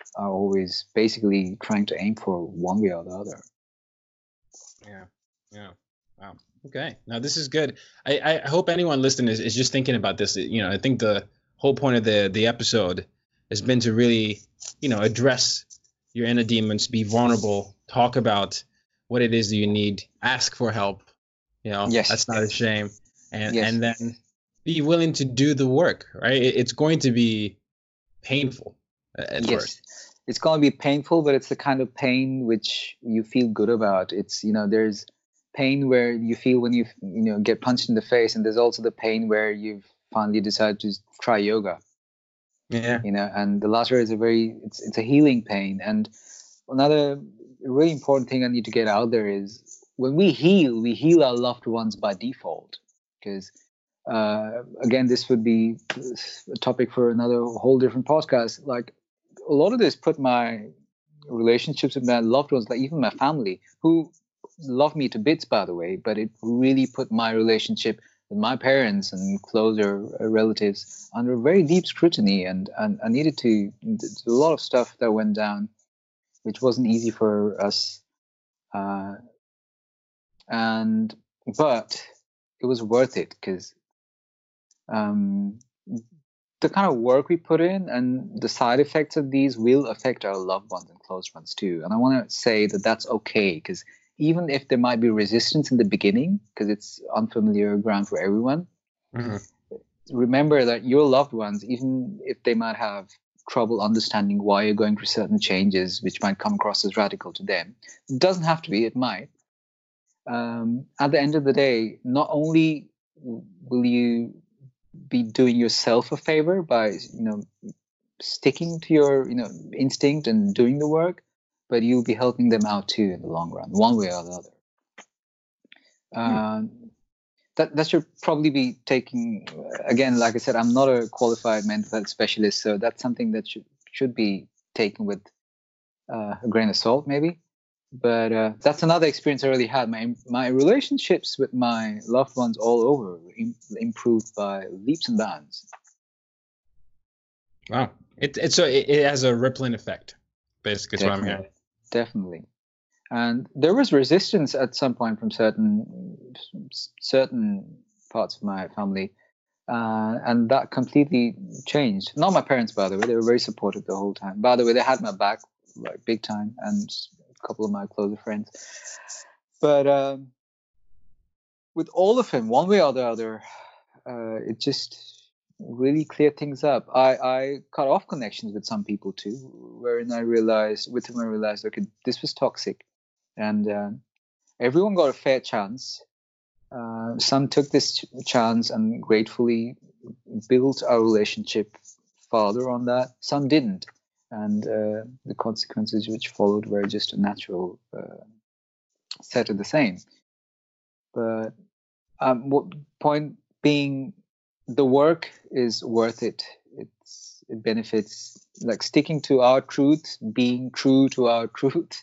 Speaker 5: are always basically trying to aim for one way or the other.
Speaker 2: Yeah, yeah, wow. Okay, now this is good. I, I hope anyone listening is, is just thinking about this. You know, I think the whole point of the the episode has been to really, you know, address your inner demons, be vulnerable, talk about what it is that you need, ask for help. You know,
Speaker 5: yes.
Speaker 2: That's not a shame, and
Speaker 5: yes.
Speaker 2: and then be willing to do the work. Right, it, it's going to be painful at
Speaker 5: yes.
Speaker 2: first.
Speaker 5: It's going to be painful, but it's the kind of pain which you feel good about. It's, you know, there's pain where you feel when you, you know, get punched in the face, and there's also the pain where you've finally decided to try yoga.
Speaker 2: Yeah.
Speaker 5: You know, and the latter is a very, it's it's a healing pain. And another really important thing I need to get out there is when we heal, we heal our loved ones by default. Because uh, again, this would be a topic for another whole different podcast. Like, a lot of this put my relationships with my loved ones, like even my family, who love me to bits, by the way, but it really put my relationship with my parents and closer relatives under very deep scrutiny. And, and I needed to, there's a lot of stuff that went down, which wasn't easy for us. Uh, and, but it was worth it, because um, the kind of work we put in and the side effects of these will affect our loved ones and close ones too. And I want to say that that's okay, because even if there might be resistance in the beginning, because it's unfamiliar ground for everyone, mm-hmm. remember that your loved ones, even if they might have trouble understanding why you're going through certain changes, which might come across as radical to them, it doesn't have to be, it might. Um, at the end of the day, not only will you be doing yourself a favor by, you know, sticking to your, you know, instinct and doing the work, but you'll be helping them out too in the long run, one way or the other. Um, that that should probably be taking, again, like I said, I'm not a qualified mental health specialist, so that's something that should should be taken with uh, a grain of salt, maybe. But uh, that's another experience I really had. My my relationships with my loved ones all over im- improved by leaps and bounds.
Speaker 2: Wow, it it so it, it has a rippling effect. Basically, that's what I'm hearing.
Speaker 5: Definitely. And there was resistance at some point from certain certain parts of my family, uh, and that completely changed. Not my parents, by the way; they were very supportive the whole time. By the way, they had my back like big time, and a couple of my closer friends. But um, with all of them, one way or the other, uh, it just really cleared things up. I, I cut off connections with some people too, wherein I realized, with whom I realized, okay, this was toxic, and uh, everyone got a fair chance. Uh, some took this ch- chance and gratefully built our relationship further on that. Some didn't, and uh, the consequences which followed were just a natural uh, set of the same. But um, what point being, the work is worth it. It's it benefits, like sticking to our truth, being true to our truth,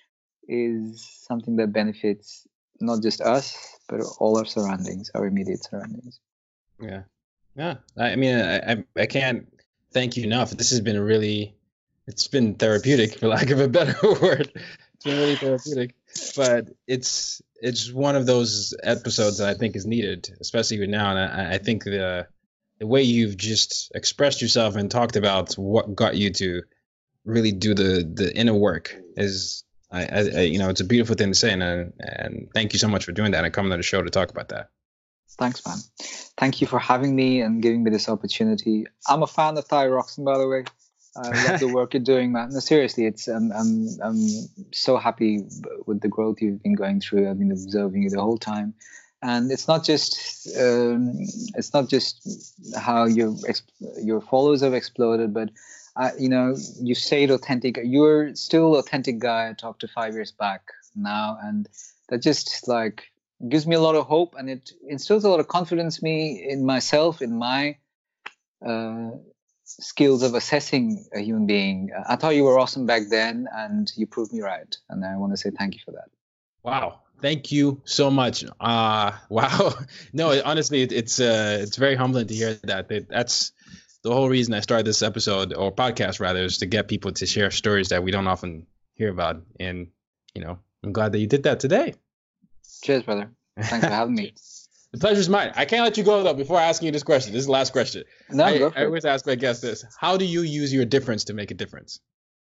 Speaker 5: is something that benefits not just us, but all our surroundings, our immediate surroundings.
Speaker 2: Yeah, yeah. I mean, I I, I can't thank you enough. This has been really, it's been therapeutic, for lack of a better word. It's been really therapeutic, but it's it's one of those episodes that I think is needed, especially now. And I, I think the the way you've just expressed yourself and talked about what got you to really do the the inner work is, I, I, I you know, it's a beautiful thing to say, and and thank you so much for doing that and coming on the show to talk about that.
Speaker 5: Thanks, man. Thank you for having me and giving me this opportunity. I'm a fan of Thyroxin, by the way. I love the work you're doing, man. No, seriously, it's um, I'm I'm so happy with the growth you've been going through. I've been observing you the whole time, and it's not just um, it's not just how your your followers have exploded, but I, you know, you stayed authentic. You're still authentic guy I talked to five years back now, and that just like gives me a lot of hope, and it instills a lot of confidence me in myself, in my uh, skills of assessing a human being. I thought you were awesome back then, and you proved me right. And I want to say thank you for that.
Speaker 2: Wow. Thank you so much. Uh, wow. No, honestly, it, it's uh, it's very humbling to hear that. It, that's the whole reason I started this episode or podcast rather is to get people to share stories that we don't often hear about. And, you know, I'm glad that you did that today.
Speaker 5: Cheers, brother. Thanks for having me.
Speaker 2: The pleasure's mine. I can't let you go, though, before asking you this question. This is the last question.
Speaker 5: No,
Speaker 2: I,
Speaker 5: go for
Speaker 2: I always it. ask my guests this. How do you use your difference to make a difference?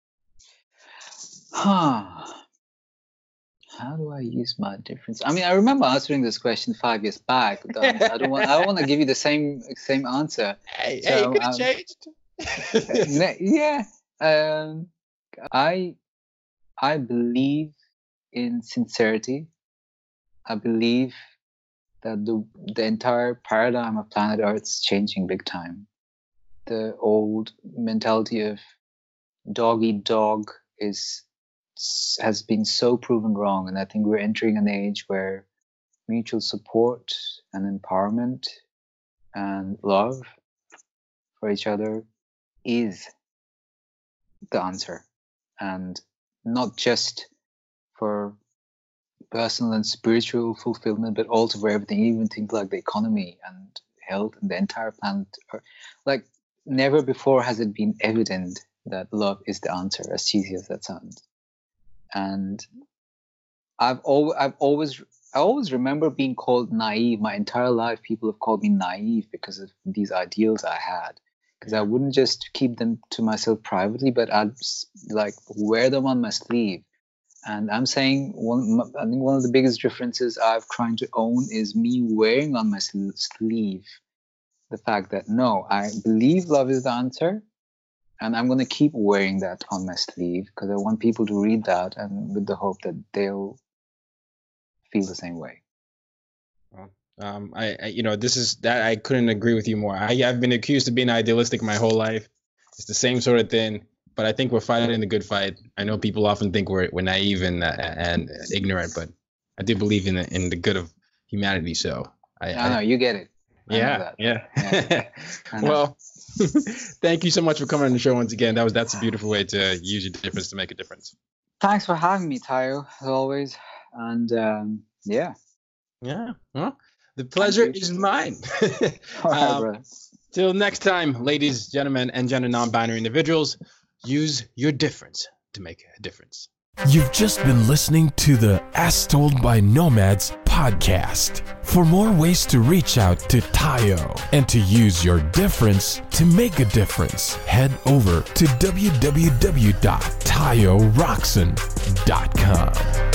Speaker 5: Huh. How do I use my difference? I mean, I remember answering this question five years back. But I don't want. I don't want to give you the same same answer.
Speaker 2: Hey,
Speaker 5: so,
Speaker 2: hey, you could have
Speaker 5: um,
Speaker 2: changed.
Speaker 5: yeah. Um, I I believe in sincerity. I believe that the the entire paradigm of planet Earth is changing big time. The old mentality of dog eat dog is has been so proven wrong, and I think we're entering an age where mutual support and empowerment and love for each other is the answer, and not just for personal and spiritual fulfillment, but also for everything, even things like the economy and health and the entire planet. Like, never before has it been evident that love is the answer, as cheesy as that sounds. And I've always, I've always, I always remember being called naive. My entire life, people have called me naive because of these ideals I had. Because I wouldn't just keep them to myself privately, but I'd like wear them on my sleeve. And I'm saying one, I think one of the biggest differences I've trying to own is me wearing on my sleeve the fact that no, I believe love is the answer. And I'm going to keep wearing that on my sleeve because I want people to read that and with the hope that they'll feel the same way.
Speaker 2: Well, um, I, I, you know, this is that I couldn't agree with you more. I, I've been accused of being idealistic my whole life. It's the same sort of thing, but I think we're fighting the good fight. I know people often think we're we're naive and uh, and ignorant, but I do believe in the in the good of humanity. So I,
Speaker 5: I know
Speaker 2: I,
Speaker 5: you get it. I
Speaker 2: yeah, yeah.
Speaker 5: yeah.
Speaker 2: Well, thank you so much for coming on the show once again. That was that's a beautiful way to use your difference to make a difference.
Speaker 5: Thanks for having me, Tayo, as always. And um, yeah.
Speaker 2: Yeah. Well, the pleasure is mine.
Speaker 5: All right,
Speaker 2: um,
Speaker 5: brother.
Speaker 2: Till next time, ladies, gentlemen, and gender non-binary individuals, use your difference to make a difference.
Speaker 9: You've just been listening to the As Told by Nomads podcast. For more ways to reach out to Tayo and to use your difference to make a difference, head over to w w w dot tayo roxon dot com.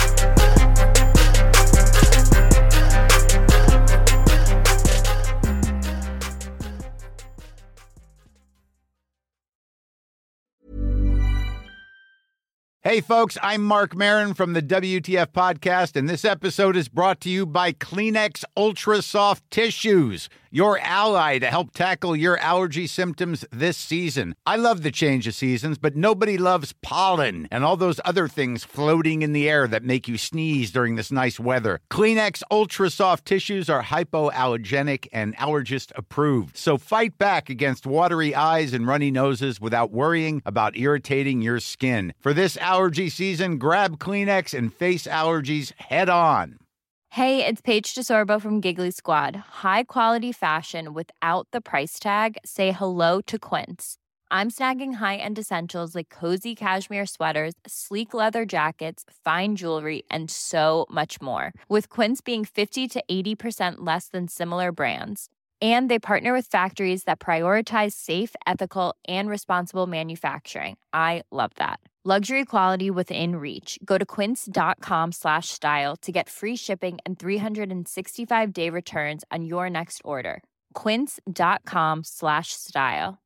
Speaker 8: Hey, folks, I'm Mark Maron from the W T F Podcast, and this episode is brought to you by Kleenex Ultra Soft Tissues, your ally to help tackle your allergy symptoms this season. I love the change of seasons, but nobody loves pollen and all those other things floating in the air that make you sneeze during this nice weather. Kleenex Ultra Soft Tissues are hypoallergenic and allergist approved, so fight back against watery eyes and runny noses without worrying about irritating your skin. For this allergy season, grab Kleenex and face allergies head on.
Speaker 10: Hey, it's Paige DeSorbo from Giggly Squad. High quality fashion without the price tag. Say hello to Quince. I'm snagging high-end essentials like cozy cashmere sweaters, sleek leather jackets, fine jewelry, and so much more. With Quince being fifty to eighty percent less than similar brands. And they partner with factories that prioritize safe, ethical, and responsible manufacturing. I love that. Luxury quality within reach. Go to quince.com slash style to get free shipping and three sixty-five day returns on your next order. Quince.com slash style.